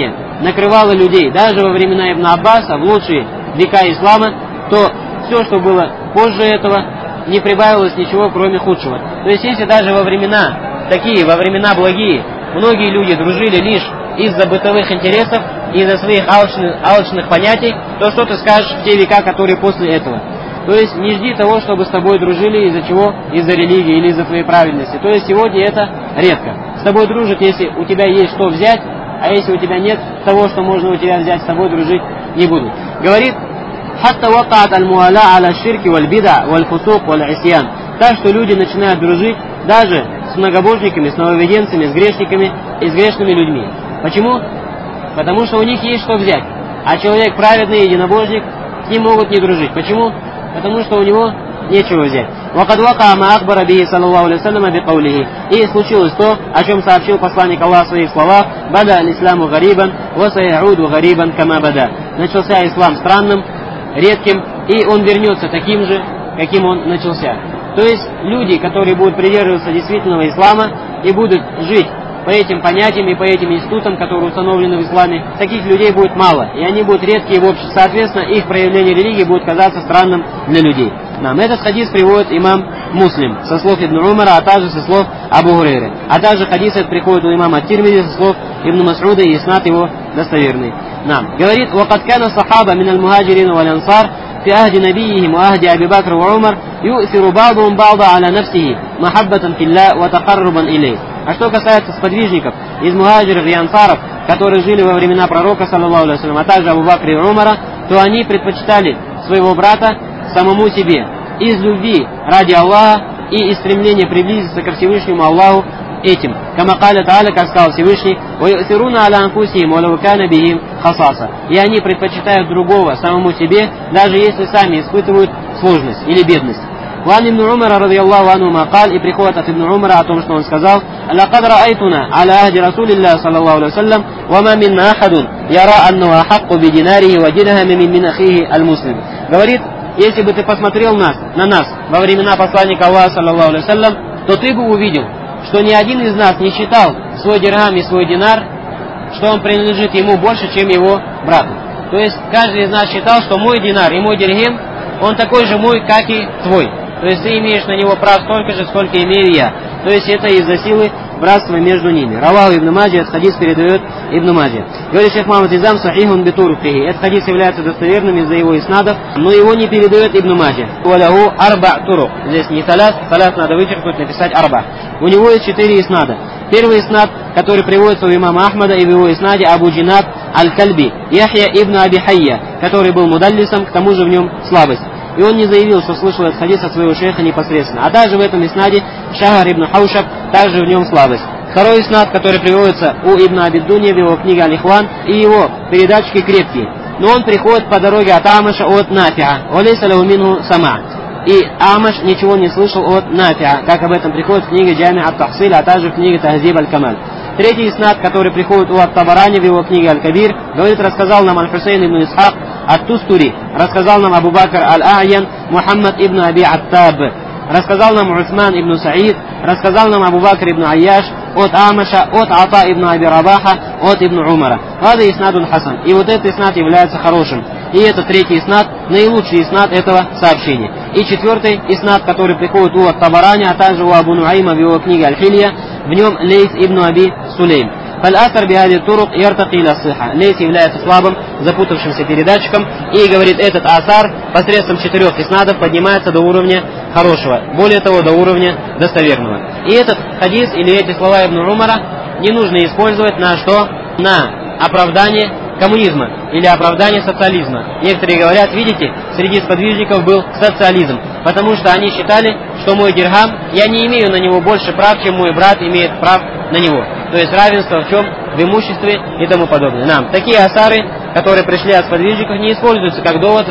[SPEAKER 1] накрывало людей, даже во времена Ибн Аббаса, в лучшие века ислама, то все, что было позже этого, не прибавилось ничего, кроме худшего. То есть, если даже во времена такие, во времена благие, многие люди дружили лишь из-за бытовых интересов, из-за своих алчных понятий, то что ты скажешь в те века, которые после этого? То есть не жди того, чтобы с тобой дружили из-за чего? Из-за религии или из-за твоей праведности. То есть сегодня это редко. С тобой дружат, если у тебя есть что взять, а если у тебя нет того, что можно у тебя взять, с тобой дружить не будут. Говорит, «Хатта вакаат аль-муаля аля ширки валь-бида валь-фусук валь-исьян». Так что люди начинают дружить даже с многобожниками, с нововведенцами, с грешниками и с грешными людьми. Почему? Потому что у них есть что взять. А человек праведный, единобожник, с ним могут не дружить. Почему? Потому что у него нечего взять. وَقَدْ وَقَعَ مَا أَخْبَرَ بِهِ صَلَّى اللَّهُ عَلَيْهِ وسلم بِقَوْلِهِ. И случилось то, о чем сообщил посланник Аллаха в своих словах: «Бада аль-исламу гарибан, ва саяуду гарибан кама бада». Начался ислам странным, редким, и он вернется таким же, каким он начался. То есть люди, которые будут придерживаться действительного ислама и будут жить по этим понятиям и по этим институтам, которые установлены в исламе, таких людей будет мало, и они будут редкие в обществе. Соответственно, их проявление религии будет казаться странным для людей. Нам этот хадис приводит имам Муслим со слов Ибн Умара, а также со слов Абу Хурейры. А также хадис этот приходит у имама Ат-Тирмизи со слов Ибн Мас'уда, и иснад его достоверный. Нам говорит: «Вакад кана сахаба мин аль-мухаджирин валь-ансар في عهد نبيهم وعهد أبي بكر وعمر يؤثر بعضهم بعضا على نفسه محبة في الله وتقربا إليه». А что касается сподвижников из мухаджиров и ансаров, которые жили во времена пророка, саллаллаху алейхи ва саллям, а также Абу Бакра и Умара, то они предпочитали своего брата самому себе из любви ради Аллаха и из стремления приблизиться ко Всевышнему Аллаху этим. Кама каля тааля, как сказал Всевышний: «Ваюсируна аля анфусихим валау кана бихим хасаса». И они предпочитают другого самому себе, даже если сами испытывают сложность или бедность. Ван ибн Умара радийаллаху анху мақал, и приходит от Ибн Умара о том, что он сказал: «Лакад раайтуна аля ахди Расулиллах саллаллаху алейхи ва саллям, ва ма минна ахадун яра анну ахакку би динарихи ва дирхами мин ахихи аль-муслим». Говорит, если бы ты посмотрел на нас во времена посланника Аллаха саллаллаху алейхи ва саллям, то ты бы увидел, что ни один из нас не считал свой дирхам и свой динар, что он принадлежит ему больше, чем его брату. То есть каждый из нас считал, что мой динар и мой дирхем, он такой же мой, как и твой. То есть ты имеешь на него прав столько же, сколько имею я. То есть это из-за силы братства между ними. Раваху Ибн Маджи, этот хадис передает Ибн Маджи. Говорит шейх Мухаммад Изам: «Сахихун битурукихи». Этот хадис является достоверным из-за его иснадов, но его не передает Ибн Маджи. «Валаху арба турук». Здесь не салят надо вычеркнуть, написать арба. У него есть 4 иснада. Первый иснад, который приводится у имама Ахмада, и в его иснаде Абу Джинаб аль-Кальби, Яхья ибн Аби Хайя, который был мудаллисом, к тому же в нем слабость. И он не заявил, что слышал этот хадис от своего шейха непосредственно. А также в этом иснаде Шахар ибн Хаушаб, также в нем слабость. Второй иснад, который приводится у Ибн Абид-Дунья в его книге Аль-Ихван, и его передатчики крепкие. Но он приходит по дороге от Амаша от Нафиа. «Валейса лаху минху сама». И Амаш ничего не слышал от Нафиа, как об этом приходит в книге Джами ат-Тахсиль, а также в книге Тахзиб аль-Камаль. Третий иснад, который приходит у Ат-Табарани в его книге Аль-Кабир, говорит: рассказал нам Аль-Хусейн ибн Исхак ат-Тустури, рассказал нам Абу Бакр аль-А'ян Мухаммад ибн Аби Аттаб, рассказал нам Усман ибн Саид, рассказал нам Абу Бакр ибн Айяш от Амаша, от Ата ибн Аби Рабаха, от Ибн Умара. Вада иснадун хасан. И вот этот иснад является хорошим. И это третий иснад, наилучший иснад этого сообщения. И четвертый иснад, который приходит у Ат-Табарани, а также у Абу Нуайма в его книге Аль-Хилья, в нем Лейс ибн Аби Сулейм. Фаль-Асар бихади турук яртаки ля сиха. Лейс является слабым, запутавшимся передатчиком, и, говорит, этот асар посредством 4 иснадов поднимается до уровня хорошего, более того, до уровня достоверного. И этот хадис или эти слова Ибн Умара не нужно использовать на что? На оправдание коммунизма или оправдание социализма. Некоторые говорят: видите, среди сподвижников был социализм, потому что они считали, что мой дирхам, я не имею на него больше прав, чем мой брат имеет прав на него. То есть равенство в чем? В имуществе и тому подобное. Нам такие асары, которые пришли от сподвижников, не используются как довод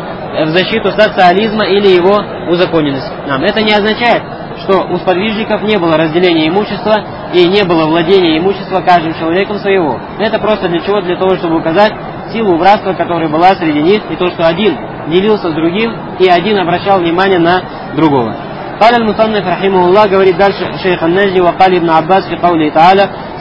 [SPEAKER 1] в защиту социализма или его узаконенности. Нам это не означает, что у сподвижников не было разделения имущества и не было владения имущества каждым человеком своего. Это просто для чего? Для того, чтобы указать силу братства, которая была среди них, и то, что один делился с другим, и один обращал внимание на другого. قال المصنف رحمه الله, говорит дальше шейх ан-Назди: وقال ابن عباس في قوله تعالى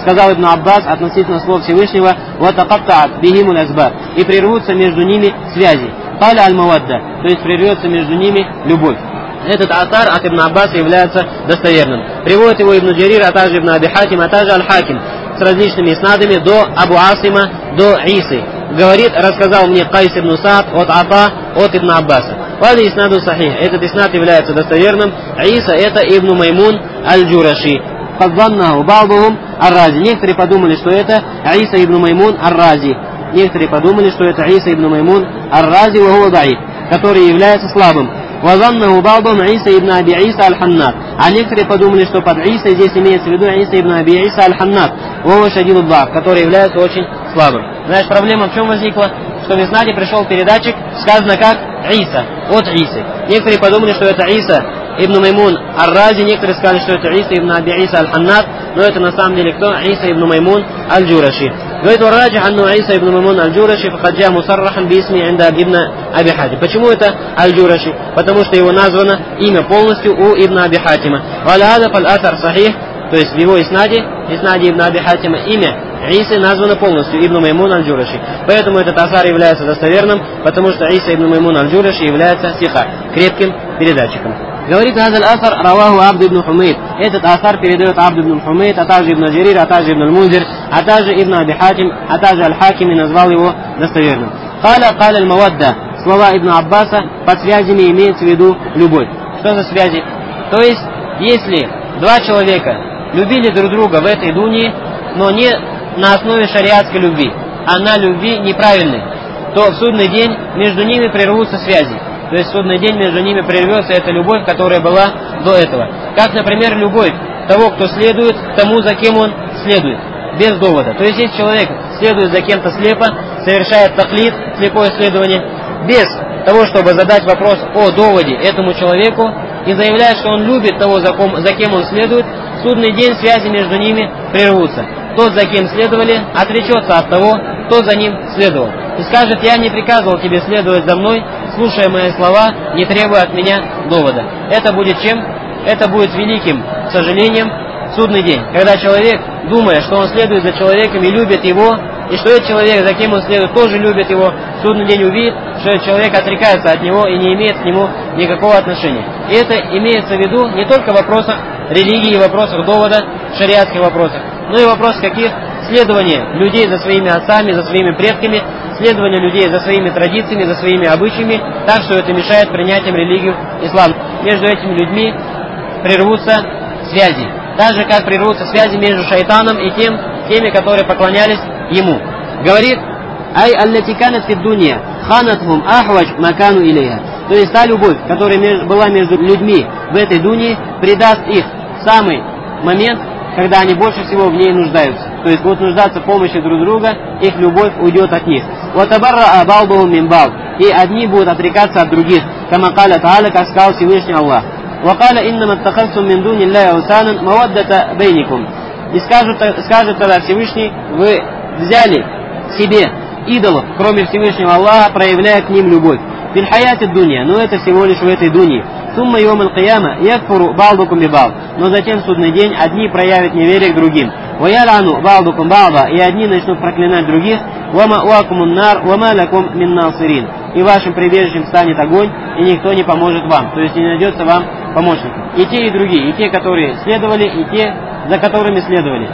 [SPEAKER 1] сказал Ибн Аббас относительно слов Всевышнего «Ватакатта'ат бихимул асбаб», и прервутся между ними связи. Каля аль-мавадда, то есть прервется между ними любовь. Этот асар от Ибн Аббаса является достоверным. Приводит его Ибн Джарир, а также Ибн Аби Хатим, а также Аль-Хаким с различными иснадами до Абу Асима, до Исы. Говорит, рассказал мне Кайс ибн Саад от Ата, от Ибн Аббаса. Вали иснаду сахих. Этот иснад является достоверным. Иса это Ибн Маймун аль-Джураши. Фадзаннаху ба'духум ар-Рази. Некоторые подумали, что это Иса ибн Маймун ар-Рази. Некоторые подумали, что это Иса ибн Маймун ар-Рази, вахуа даиф, который является слабым. Вазаннаху ба'духум Иса ибн Аби Иса аль-Ханнат. А некоторые подумали, что под Иса здесь имеется в виду Иса ибн Аби Иса аль-Ханнат, вахуа шадиду даиф, который является очень слабым. Знаешь, проблема в чем возникла? Что в иснаде пришел передатчик, сказано как Иса, от Исы. Некоторые подумали, что это Иса ибн Маймун ар-Рази, некоторые сказали, что это Иса ибн Аби Иса аль-Ханнат, но это на самом деле кто? Иса ибн Маймун аль-Джураши. Говорит, вараджих анну Иса ибн Маймун аль-Джураши фахаджа мусаррахан бисми инда ибн Аби Хатим. Почему это аль-Джураши? Потому что его названо имя полностью у Ибн Аби Хатима. Валя фаль-асар сахих, то есть в его иснаде Ибн Аби Хатима, имя Исы названо полностью Ибн Маймун аль-Джураши. Поэтому этот асар является достоверным, потому что Иса ибн Маймун аль-Джураши является сиха, крепким передатчиком. Говорит, «Хазаль асар раваху Абд ибн Хумейд». Этот асар передает Абд ибн Хумейд, а также Ибн Джарир, а также Ибн аль-Мунзир, а также Ибн Аби Хатим, а также Аль-Хаким, и назвал его достоверным. «Каля аль-Мавадда». Слова Ибн Аббаса под связями имеется в виду любовь. Что за связи? То есть, если два человека любили друг друга в этой дунье, но не на основе шариатской любви, а на любви неправильной, то в судный день между ними прервутся связи. То есть в судный день между ними прервется эта любовь, которая была до этого. Как, например, любовь того, кто следует тому, за кем он следует, без довода. То есть если человек следует за кем-то слепо, совершает таклид, слепое следование, без того, чтобы задать вопрос о доводе этому человеку, и заявляет, что он любит того, за кем он следует, в судный день связи между ними прервутся. Тот, за кем следовали, отречется от того, кто за ним следовал. И скажет: я не приказывал тебе следовать за мной, слушая мои слова, не требуя от меня довода. Это будет чем? Это будет великим сожалением в судный день, когда человек, думая, что он следует за человеком и любит его, и что этот человек, за кем он следует, тоже любит его, в судный день увидит, что этот человек отрекается от него и не имеет к нему никакого отношения. И это имеется в виду не только в вопросах религии, в вопросах довода, в шариатских вопросах, но и в вопросах каких? Следования людей за своими отцами, за своими предками, следования людей за своими традициями, за своими обычаями, так что это мешает принятием религию ислам. Между этими людьми прервутся связи. Так же, как прервутся связи между шайтаном и теми, которые поклонялись ему. Говорит: «Ай аллати канат фид дунья, ханатхум ахвач макану илейха». То есть та любовь, которая была между людьми в этой дунье, предаст их в самый момент, когда они больше всего в ней нуждаются. То есть будут нуждаться в помощи друг друга, их любовь уйдет от них. «Ватабарра ба'духум мин ба'д». И одни будут отрекаться от других, кама каля та'аля, как сказал Всевышний Аллах. «Вакаля иннама аттахазтум мин дуни лляхи аусанан маваддата бейникум». И скажет тогда Всевышний: вы взяли себе идолов, кроме Всевышнего Аллаха, проявляя к ним любовь. Фил хаяти дунья, но это всего лишь в этой дуньи. Сумма йом аль-кияма якфуру ба'дукум би ба'д. Но затем в судный день одни проявят неверие к другим. Ва ял'ану ба'дукум ба'да, и одни начнут проклинать других. Ва ма'уакумун нар, ва ма лакум мин насирин. И вашим прибежищем станет огонь, и никто не поможет вам. То есть не найдется вам помощников. И те, и другие, и те, которые следовали, и те, за которыми следовали.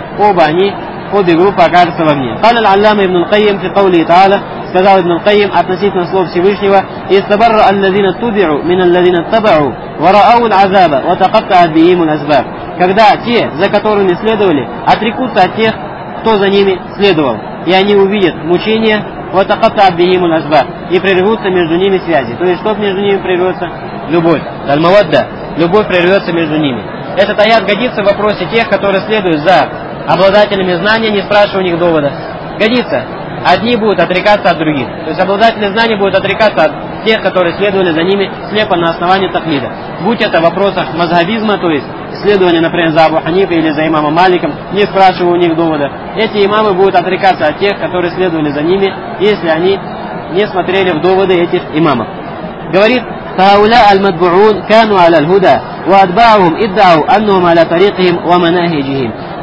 [SPEAKER 1] Обе группы окажутся в огне. Каля аль-аллама ибн аль-Кайим фи каули та'аля, сказал Ибн аль-Кайим относительно слов Всевышнего: «Истабарра аллазина туби'у мин аллазина таба'у, ва ра'ау аль-азаба, ва тaqatta'at бихим аль-асбаб». Когда те, за которыми следовали, отрекутся от тех, кто за ними следовал, и они увидят мучения, ва taqatta'at бихим аль-асбаб, и прервутся между ними связи. То есть что между ними прервется? Любовь. Аль-мавадда. Любовь прервется между ними. Этот аят годится в вопросе тех, которые следуют за обладателями знания, не спрашивая у них довода. Годится. Одни будут отрекаться от других. То есть обладатели знаний будут отрекаться от тех, которые следовали за ними слепо на основании таклида. Будь это в вопросах мазхабизма, то есть следование, например, за Абу Ханифой или за имамом Маликом, не спрашивая у них довода. Эти имамы будут отрекаться от тех, которые следовали за ними, если они не смотрели в доводы этих имамов. Говорит: «Фауля аль-мадбуун кану аля аль-худа, ва адба'ухум иддау аннухум аля тарикихим ва манахиджихим».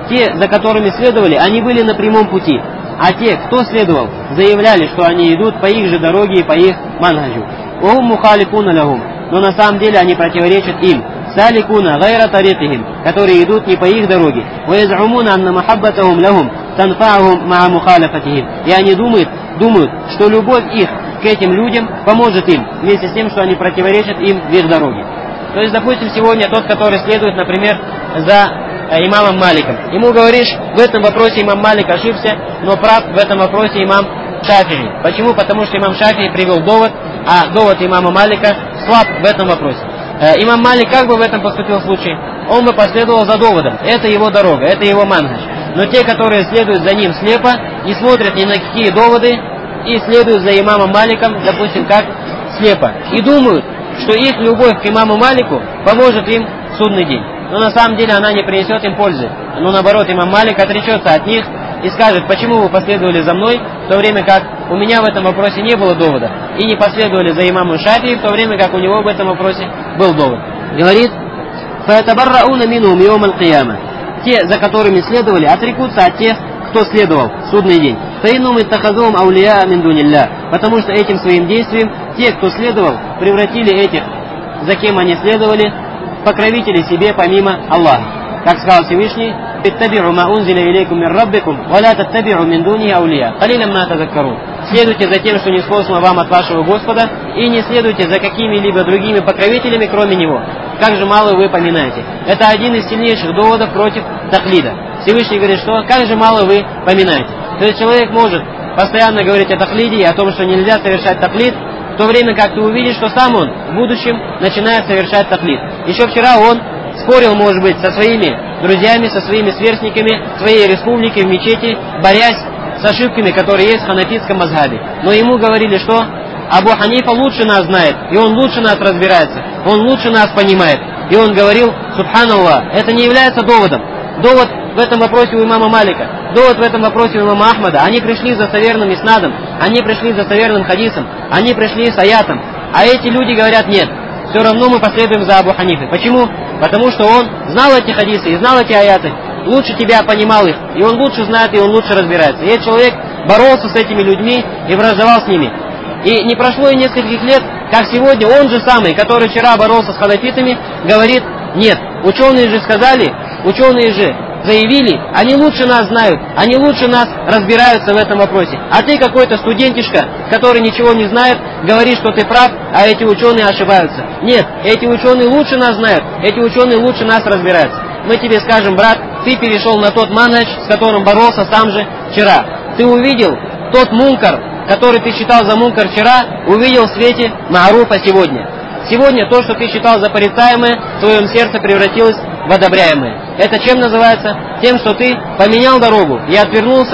[SPEAKER 1] те, за которыми следовали, они были на прямом пути. А те, кто следовал, заявляли, что они идут по их же дороге и по их манхаджу. Вахум мухалифуна лахум. Но на самом деле они противоречат им. Саликуна гайра тарикихим, которые идут не по их дороге. Ваязумуна анна махаббатахум лахум танфаахум ма мухалифатихим. И они думают, что любовь их к этим людям поможет им, вместе с тем, что они противоречат им в их дороге. То есть, допустим, сегодня тот, который следует, например, за имамом Маликом. Ему говоришь, в этом вопросе имам Малик ошибся, но прав в этом вопросе имам Шафии. Почему? Потому что имам Шафии привел довод, а довод имама Малика слаб в этом вопросе. Имам Малик как бы в этом поступил случае? Он бы последовал за доводом. Это его дорога, это его манхадж. Но те, которые следуют за ним слепо, не смотрят ни на какие доводы и следуют за имамом Маликом, допустим, как слепо. И думают, что их любовь к имаму Малику поможет им в судный день. Но на самом деле она не принесет им пользы. Но наоборот, имам Малик отречется от них и скажет, почему вы последовали за мной, в то время как у меня в этом вопросе не было довода. И не последовали за имамом Шафии, в то время как у него в этом вопросе был довод. Говорит, فَيَتَبَرَّؤُونَ مِنْهُمْ يَوْمَ الْقِيَامَةِ. Те, за которыми следовали, отрекутся от тех, кто следовал в судный день. فَإِنُّهُمْ اتَّخَذُوهُمْ أَوْلِيَاءَ مِنْ دُونِ اللَّهِ. Потому что этим своим действием те, кто следовал, превратили этих, за кем они следовали, покровители себе помимо Аллаха. Как сказал Всевышний, «Иттаби'у ма унзиля илейкум мин раббикум, ва ла таттаби'у мин дуни аулия, калилям ма тазаккарун». Следуйте за тем, что не ниспослано вам от вашего Господа, и не следуйте за какими-либо другими покровителями, кроме Него. Как же мало вы поминаете. Это один из сильнейших доводов против таклида. Всевышний говорит, что как же мало вы поминаете. То есть человек может постоянно говорить о таклиде и о том, что нельзя совершать таклид, в то время как ты увидишь, что сам он в будущем начинает совершать таклид. Еще вчера он спорил, может быть, со своими друзьями, со своими сверстниками в своей республике, в мечети, борясь с ошибками, которые есть в ханафитском мазхабе. Но ему говорили, что Абу Ханифа лучше нас знает, и он лучше нас разбирается, он лучше нас понимает. И он говорил, субханаллах, это не является доводом. Довод в этом вопросе у имама Малика, довод в этом вопросе у имама Ахмада. Они пришли за соверным иснадом, они пришли за соверным хадисом, они пришли с аятом. А эти люди говорят, нет, все равно мы последуем за Абу Ханифой. Почему? Потому что он знал эти хадисы и знал эти аяты, лучше тебя понимал их, и он лучше знает, и он лучше разбирается. И этот человек боролся с этими людьми и враждовал с ними. И не прошло и нескольких лет, как сегодня он же самый, который вчера боролся с ханафитами, говорит, нет, ученые же сказали, ученые же заявили, они лучше нас знают, они лучше нас разбираются в этом вопросе. А ты какой-то студентишка, который ничего не знает, говоришь, что ты прав, а эти ученые ошибаются. Нет, эти ученые лучше нас знают, эти ученые лучше нас разбираются. Мы тебе скажем, брат, ты перешел на тот манхадж, с которым боролся сам же вчера. Ты увидел тот мункар, который ты считал за мункар вчера, увидел в свете ма'руфа сегодня. Сегодня то, что ты считал за порицаемое, в твоем сердце превратилось в одобряемое. Это чем называется? Тем, что ты поменял дорогу и отвернул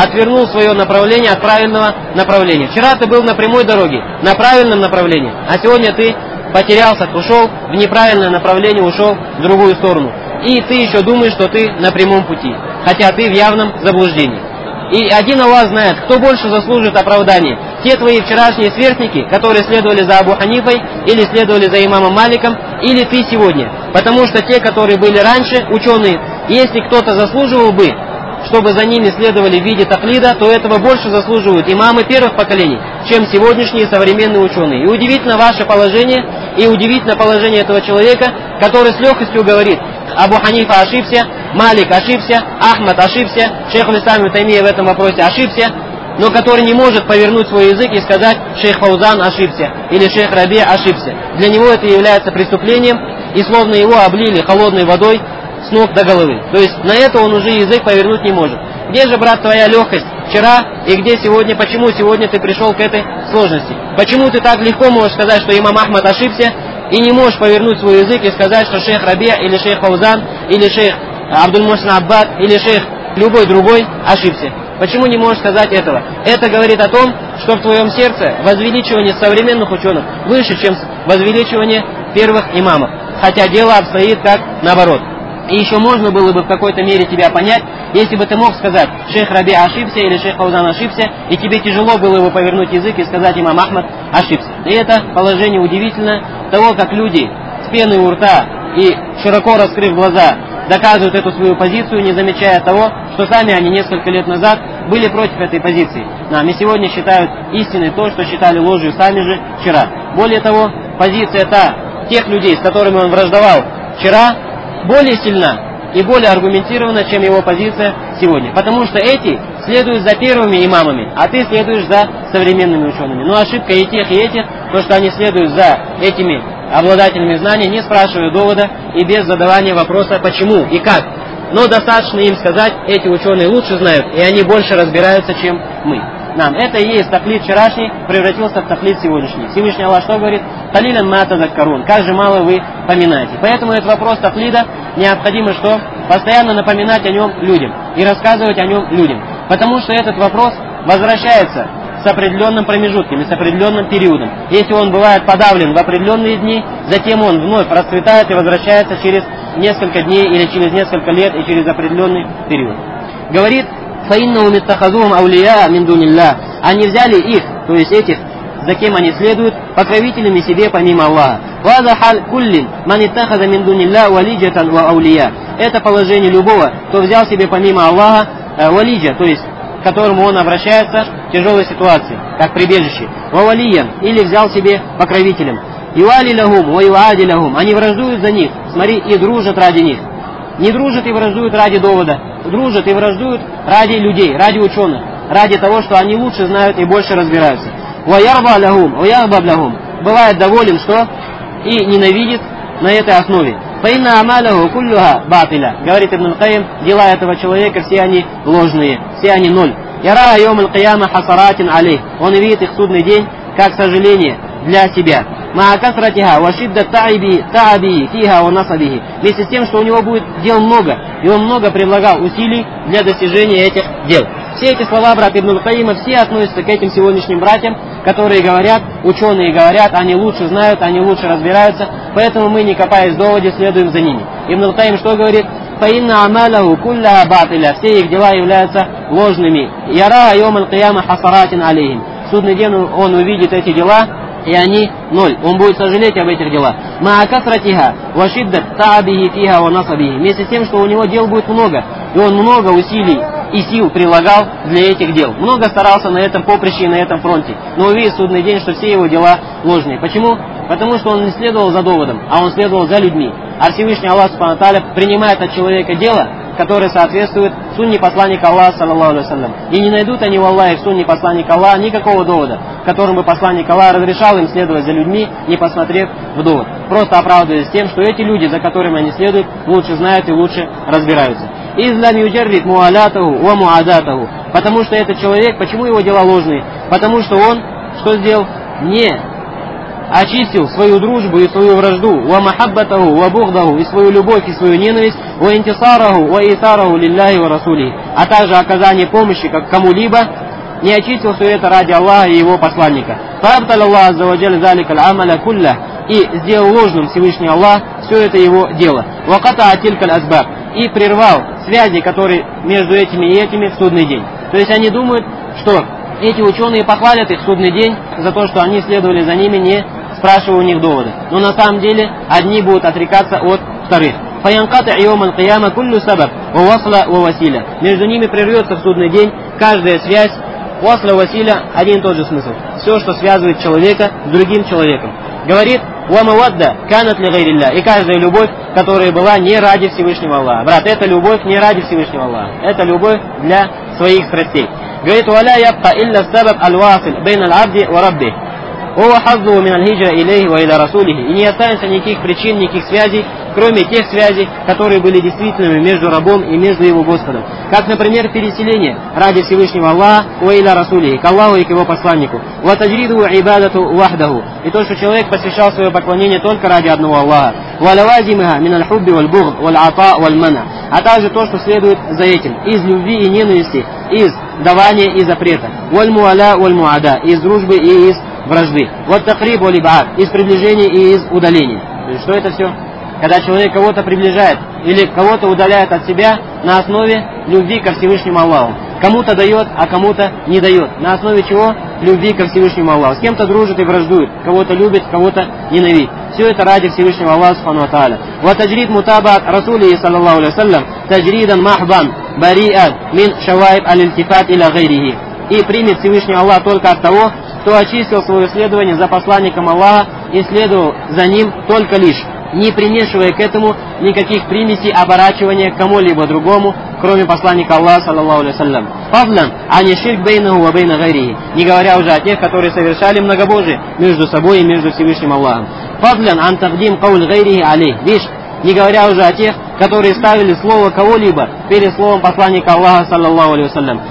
[SPEAKER 1] свое направление от правильного направления. Вчера ты был на прямой дороге, на правильном направлении, а сегодня ты потерялся, ушел в неправильное направление, ушел в другую сторону. И ты еще думаешь, что ты на прямом пути, хотя ты в явном заблуждении. И один Аллах знает, кто больше заслужит оправдания. Те твои вчерашние сверстники, которые следовали за Абу Ханифой, или следовали за имамом Маликом, или ты сегодня. Потому что те, которые были раньше, ученые, если кто-то заслуживал бы, чтобы за ними следовали в виде таклида, то этого больше заслуживают имамы первых поколений, чем сегодняшние современные ученые. И удивительно ваше положение, и удивительно положение этого человека, который с легкостью говорит, Абу Ханифа ошибся, Малик ошибся, Ахмад ошибся, шейх Ислам ибн Таймия в этом вопросе ошибся, но который не может повернуть свой язык и сказать, шейх Фаузан ошибся, или шейх Раби ошибся. Для него это является преступлением, и словно его облили холодной водой с ног до головы. То есть на это он уже язык повернуть не может. Где же, брат, твоя легкость вчера и где сегодня? Почему сегодня ты пришел к этой сложности? Почему ты так легко можешь сказать, что имам Ахмад ошибся, и не можешь повернуть свой язык и сказать, что шейх Раби, или шейх Фаузан, или шейх Абдуль-Мухсин Аббад, или шейх любой другой ошибся? Почему не можешь сказать этого? Это говорит о том, что в твоем сердце возвеличивание современных ученых выше, чем возвеличивание первых имамов. Хотя дело обстоит как наоборот. И еще можно было бы в какой-то мере тебя понять, если бы ты мог сказать, шейх Раби ошибся или шейх Фаузан ошибся, и тебе тяжело было бы повернуть язык и сказать, имам Ахмад ошибся. И это положение удивительно того, как люди с пеной у рта и широко раскрыв глаза доказывают эту свою позицию, не замечая того, что сами они несколько лет назад были против этой позиции. И сегодня считают истиной то, что считали ложью сами же вчера. Более того, позиция тех людей, с которыми он враждовал вчера, более сильна и более аргументирована, чем его позиция сегодня. Потому что эти следуют за первыми имамами, а ты следуешь за современными учеными. Но ошибка и этих, то, что они следуют за этими обладателями знаний, не спрашивая довода и без задавания вопроса почему и как. Но достаточно им сказать, эти ученые лучше знают, и они больше разбираются, чем мы. Это и есть таклид вчерашний, превратился в таклид сегодняшний. Всевышний Аллах что говорит? Талилан ма тазаккарун. Как же мало вы поминаете. Поэтому этот вопрос таклида необходимо что? Постоянно напоминать о нем людям и рассказывать о нем людям. Потому что этот вопрос возвращается с определенным промежутком, с определенным периодом. Если он бывает подавлен в определенные дни, затем он вновь расцветает и возвращается через несколько дней или через несколько лет и через определенный период. Говорит, فَإِنَّهُمْ اتَّخَذُوهُمْ أَوْلِيَاءَ مِنْ دُونِ اللَّهِ. Они взяли их, то есть этих, за кем они следуют, покровителями себе помимо Аллаха. وَهَذَا حَالْ كُلٍّ مَنِ اتَّخَذَ مِنْ دُونِ اللَّهِ وَلِيجَةً وَأَوْلِيَاءَ. Это положение любого, кто взял себе помимо Аллаха валиджа, то есть к которому он обращается в тяжелой ситуации, как прибежище. «Вавалиян» или взял себе покровителем. «Юали лахум, ва юади лахум». Они враждуют за них, смотри, и дружат ради них. Не дружат и враждуют ради довода. Дружат и враждуют ради людей, ради ученых, ради того, что они лучше знают и больше разбираются. «Ва ярба лахум, ва ярбаб лахум». Бывает доволен, что? И ненавидит на этой основе. «Фаинна амалаху куллюха батиля». Говорит Ибн Аль-Кайим, дела этого человека, все они ложные, все они ноль. «Яра йом аль-кияма хасаратин алейх». Он видит их в судный день как сожаление для себя. «Ма касратиха ва шидда та'аби фиха ва насабихи». Вместе с тем, что у него будет дел много, и он много предлагал усилий для достижения этих дел. Все эти слова брат Ибн Аль-Кайима, все относятся к этим сегодняшним братьям, которые говорят, ученые говорят, они лучше знают, они лучше разбираются, поэтому мы, не копаясь в доводе, следуем за ними. Ибн Аль-Кайим что говорит? «Фаинна амалаху кулляха батиля». Все их дела являются ложными. «Яра йом аль-кияма хасаратин алейхим». В судный день он увидит эти дела, и они ноль. Он будет сожалеть об этих делах. «Ма касратиха ва шиддат та'абихи фиха ва насабихи». Вместе с тем, что у него дел будет много, и он много усилий и сил прилагал для этих дел. Много старался на этом поприще и на этом фронте. Но увидит в судный день, что все его дела ложные. Почему? Потому что он не следовал за доводом, а он следовал за людьми. А Всевышний Аллах Субхану ва Тааля принимает от человека дело, которое соответствует сунне посланника Аллаха, саллаллаху алейхи ва саллям. И не найдут они в Аллахе в сунне посланника Аллаха никакого довода, которым бы посланник Аллаха разрешал им следовать за людьми, не посмотрев в довод. Просто оправдываясь тем, что эти люди, за которыми они следуют, лучше знают и лучше разбираются. «Излам юджаррид муалятаху ва муадатаху». Потому что этот человек, почему его дела ложные? Потому что он, что сделал? Не очистил свою дружбу и свою вражду, ва махаббатаху ва бухдаху, и свою любовь и свою ненависть, ва интисараху ва исараху лилляхи ва расулихи, а также оказание помощи как кому-либо, не очистил все это ради Аллаха и его посланника. «Фабтал Аллах азза ва джалля залика аль-амаля кулля». И сделал ложным Всевышний Аллах все это его дело. «Ваката атилькаль азбаб». И прервал связи, которые между этими и этими в судный день. То есть они думают, что эти ученые похвалят их в судный день за то, что они следовали за ними, не спрашивая у них доводы. Но на самом деле одни будут отрекаться от вторых. «Фаянката йом аль-кияма куллю сабаб ва васла ва василя». Между ними прервется в судный день каждая связь. «Васла василя» один и тот же смысл. Все, что связывает человека с другим человеком. Говорит: «Ва мавадда канат ли гайрилля». И каждая любовь, которая была не ради Всевышнего Аллаха. Брат, это любовь не ради Всевышнего Аллаха. Это любовь для своих страстей. Говорит: «Валя ябка илля сабаб аль-васил бейн аль-абди ва рабби. Ова хаззу мин аль-хиджа илейхи ва иля расулихи». И не останется никаких причин, никаких связей, кроме тех связей, которые были действительными между рабом и между его Господом. Как, например, переселение ради Всевышнего Аллаха ва иля расулихи, к Аллаху и к его посланнику. Ва таджриду ибадату вахдаху. И то, что человек посвящал свое поклонение только ради одного Аллаха. Ва лавазимиха мин аль-хубби валь бугд валь ата валь мана. А также то, что следует за этим: из любви и ненависти, из давания и запрета. Валь муаля валь муада. Из дружбы и из вражды. Вот такриб валь ибад. Из приближения и из удаления. То есть что это все? Когда человек кого-то приближает или кого-то удаляет от себя на основе любви ко Всевышнему Аллаху. Кому-то дает, а кому-то не дает. На основе чего? любви ко Всевышнему Аллаху. С кем-то дружит и враждует, кого-то любит, кого-то ненавидит. Все это ради Всевышнего Аллаха субхану ва тааля. Ва таджрид мутабаат расули саллаллаху алейхи ва саллям таджридан махбан бариан мин шаваиб аль-илтифат иля гайрихи. И примет Всевышний Аллах только от того, кто очистил свое следование за посланником Аллаха и следовал за ним только лишь, не примешивая к этому никаких примесей оборачивания к кому-либо другому, кроме посланника Аллаха, саллаллаху алейхи ва саллям. Фадлан, а не ширк бейнаху ва бейна гайрихи, не говоря уже о тех, которые совершали многобожие между собой и между Всевышним Аллахом. Фадлан ан тагдим кауль гайрихи алейх, видишь, не говоря уже о тех, которые ставили слово кого-либо перед словом посланника Аллаха, саллаллаху алейхи ва саллям.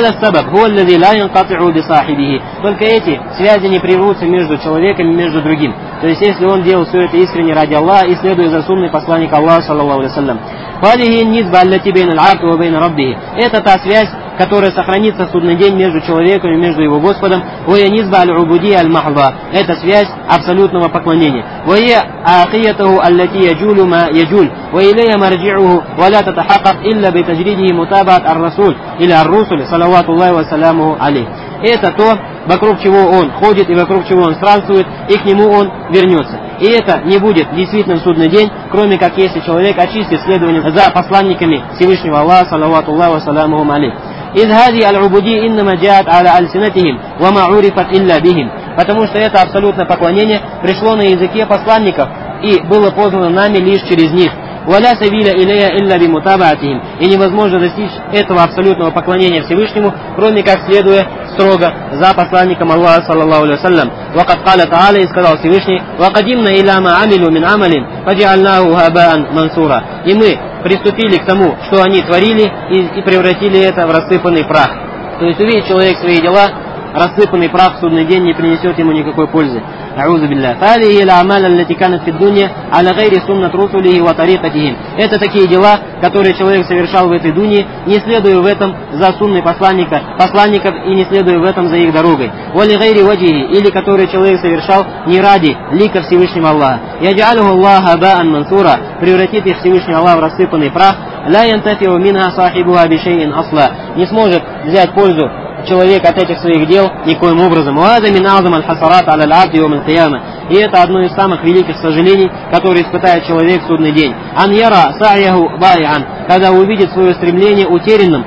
[SPEAKER 1] Только эти связи не прервутся между человеком и между другим. То есть, если он делал все это искренне ради Аллаха и следуя за сунной посланника Аллаха, саллаллаху алейхи ва саллям. Это та связь, которая сохранится в судный день между человеком и между его Господом. Это связь абсолютного поклонения. Это то, вокруг чего он ходит и вокруг чего он странствует, и к нему он вернется. И это не будет действительно в судный день, кроме как если человек очистит следование за посланниками Всевышнего Аллаха, саллавату Аллаху ва салямуху алейх. Потому что это абсолютное поклонение пришло на языке посланников и было познано нами лишь через них. И невозможно достичь этого абсолютного поклонения Всевышнему, кроме как следуя строго за посланником Аллаха, саллаллаху алейхи ва саллям. Вакад каля тааля, и сказал Всевышний: «Вакадимна иля ма амилу мин амалин, фаджа'альнаху хабаан мансура». И мы приступили к тому, что они творили, и превратили это в рассыпанный прах. То есть увидит человек свои дела, рассыпанный прах в судный день не принесет ему никакой пользы. А'узу билля. Это такие дела, которые человек совершал в этой дуне, не следуя в этом за сунной посланников и не следуя в этом за их дорогой. Или которые человек совершал не ради лика Всевышнего Аллаха. Превратит их Всевышний Аллах в рассыпанный прах. Не сможет взять пользу человек от этих своих дел никоим образом. И это одно из самых великих сожалений, которые испытает человек в судный день. Когда увидит свое стремление утерянным,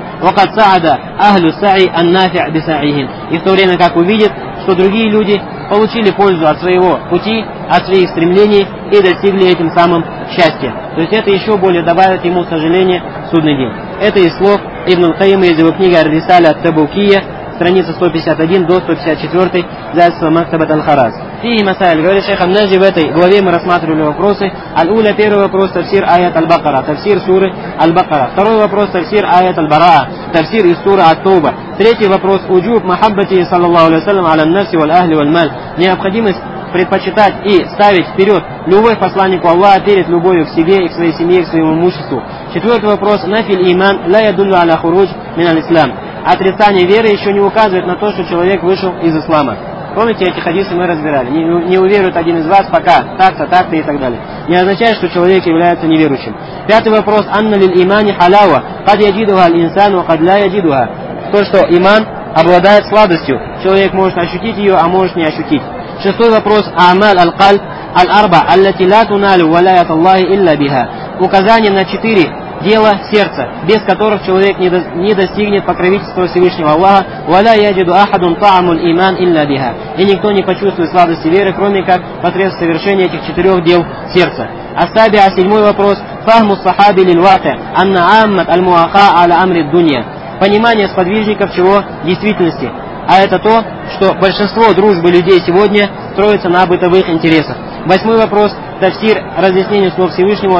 [SPEAKER 1] и в то время как увидит, что другие люди получили пользу от своего пути, от своих стремлений и достигли этим самым счастья. То есть это еще более добавит ему сожаление в судный день. Это из слов Ибн Аль-Каима из его книги «Ар-Рисаля ат-Табукия», страница 151 до 154, издательство Мактабат Аль-Хараз. Фихи масайль, говорит шейх Ан-Наджи, в этой главе мы рассматривали вопросы. Аль-Уля, первый вопрос, тафсир аят Аль-Бакара, тафсир суры Аль-Бакара. Второй вопрос, тафсир аят Аль-Бараа, тафсир из суры Ат-Тауба. Третий вопрос, уджуб махаббати саллаллаху алейхи ва саллям аля нафси валь ахли валь маль. Необходимость предпочитать и ставить вперед любовь посланнику Аллаха перед любовью к себе и к своей семье и к своему имуществу. Четвертый вопрос, нафиль иман ла ядуллю аля хурудж мин аль-ислам. Отрицание веры еще не указывает на то, что человек вышел из ислама. Помните, эти хадисы мы разбирали. Не уверует один из вас пока так-то, так-то и так далее. Не означает, что человек является неверующим. Пятый вопрос, анна лиль имани халава, кад яджидуха аль-инсану, кад ла яджидуха. То, что иман обладает сладостью. Человек может ощутить ее, а может не ощутить. Шестой вопрос, амаль аль-каль аль-арба, аллати ла туналю валаят Аллахи илля биха. Указание на 4 дела сердца, без которых человек не достигнет покровительства Всевышнего Аллаха. Валя яджиду ахадун та'амуль иман илля биха. И никто не почувствует сладости веры, кроме как посредством совершения этих 4 дел сердца. Ас-сабиа, 7 вопрос, фахму сахаби лиль вaqи, анна аммат аль-муаха аля амри дунья. Понимание сподвижников чего? Действительности. А это то, что большинство дружбы людей сегодня строится на бытовых интересах. 8 вопрос, тафсир, разъяснение слов Всевышнего,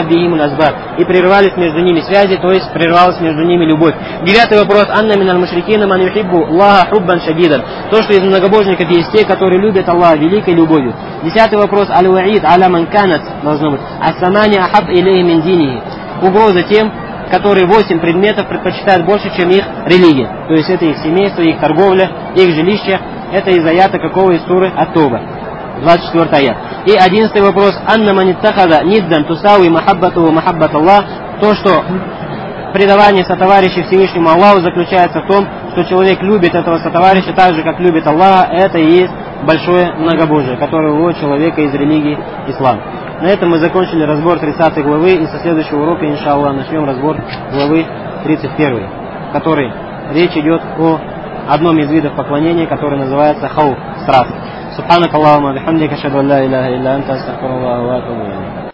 [SPEAKER 1] и прервались между ними связи, то есть прервалась между ними любовь. 9 вопрос, анна миналь мушрикина ман юхиббу Аллаха хуббан шадидан. То, что из многобожников есть те, которые любят Аллаха великой любовью. 10 вопрос, аль-ваид аля ман канат, должно быть, ас-самани ахаб илейхи мин динихи. Угроза тем, которые 8 предметов предпочитают больше, чем их религия. То есть это их семейство, их торговля, их жилище. Это из аята какого из суры Ат-Тауба. 24 аят. И 11 вопрос. Анна маниттахада ниддан тусауи махаббату махаббат Аллах. То, что предавание сотоварищей Всевышнему Аллаху заключается в том, что человек любит этого сотоварища так же, как любит Аллаха, это и есть большое многобожие, которое выводит человека из религии ислам. На этом мы закончили разбор 30 главы, и со следующего урока, иншаллах, начнем разбор главы 31, в которой речь идет о одном из видов поклонения, который называется хауф, страх. Субханак Аллахумма бихамдика, ашхаду ан ла иляха илля анта, астагфирука ва атубу илейк.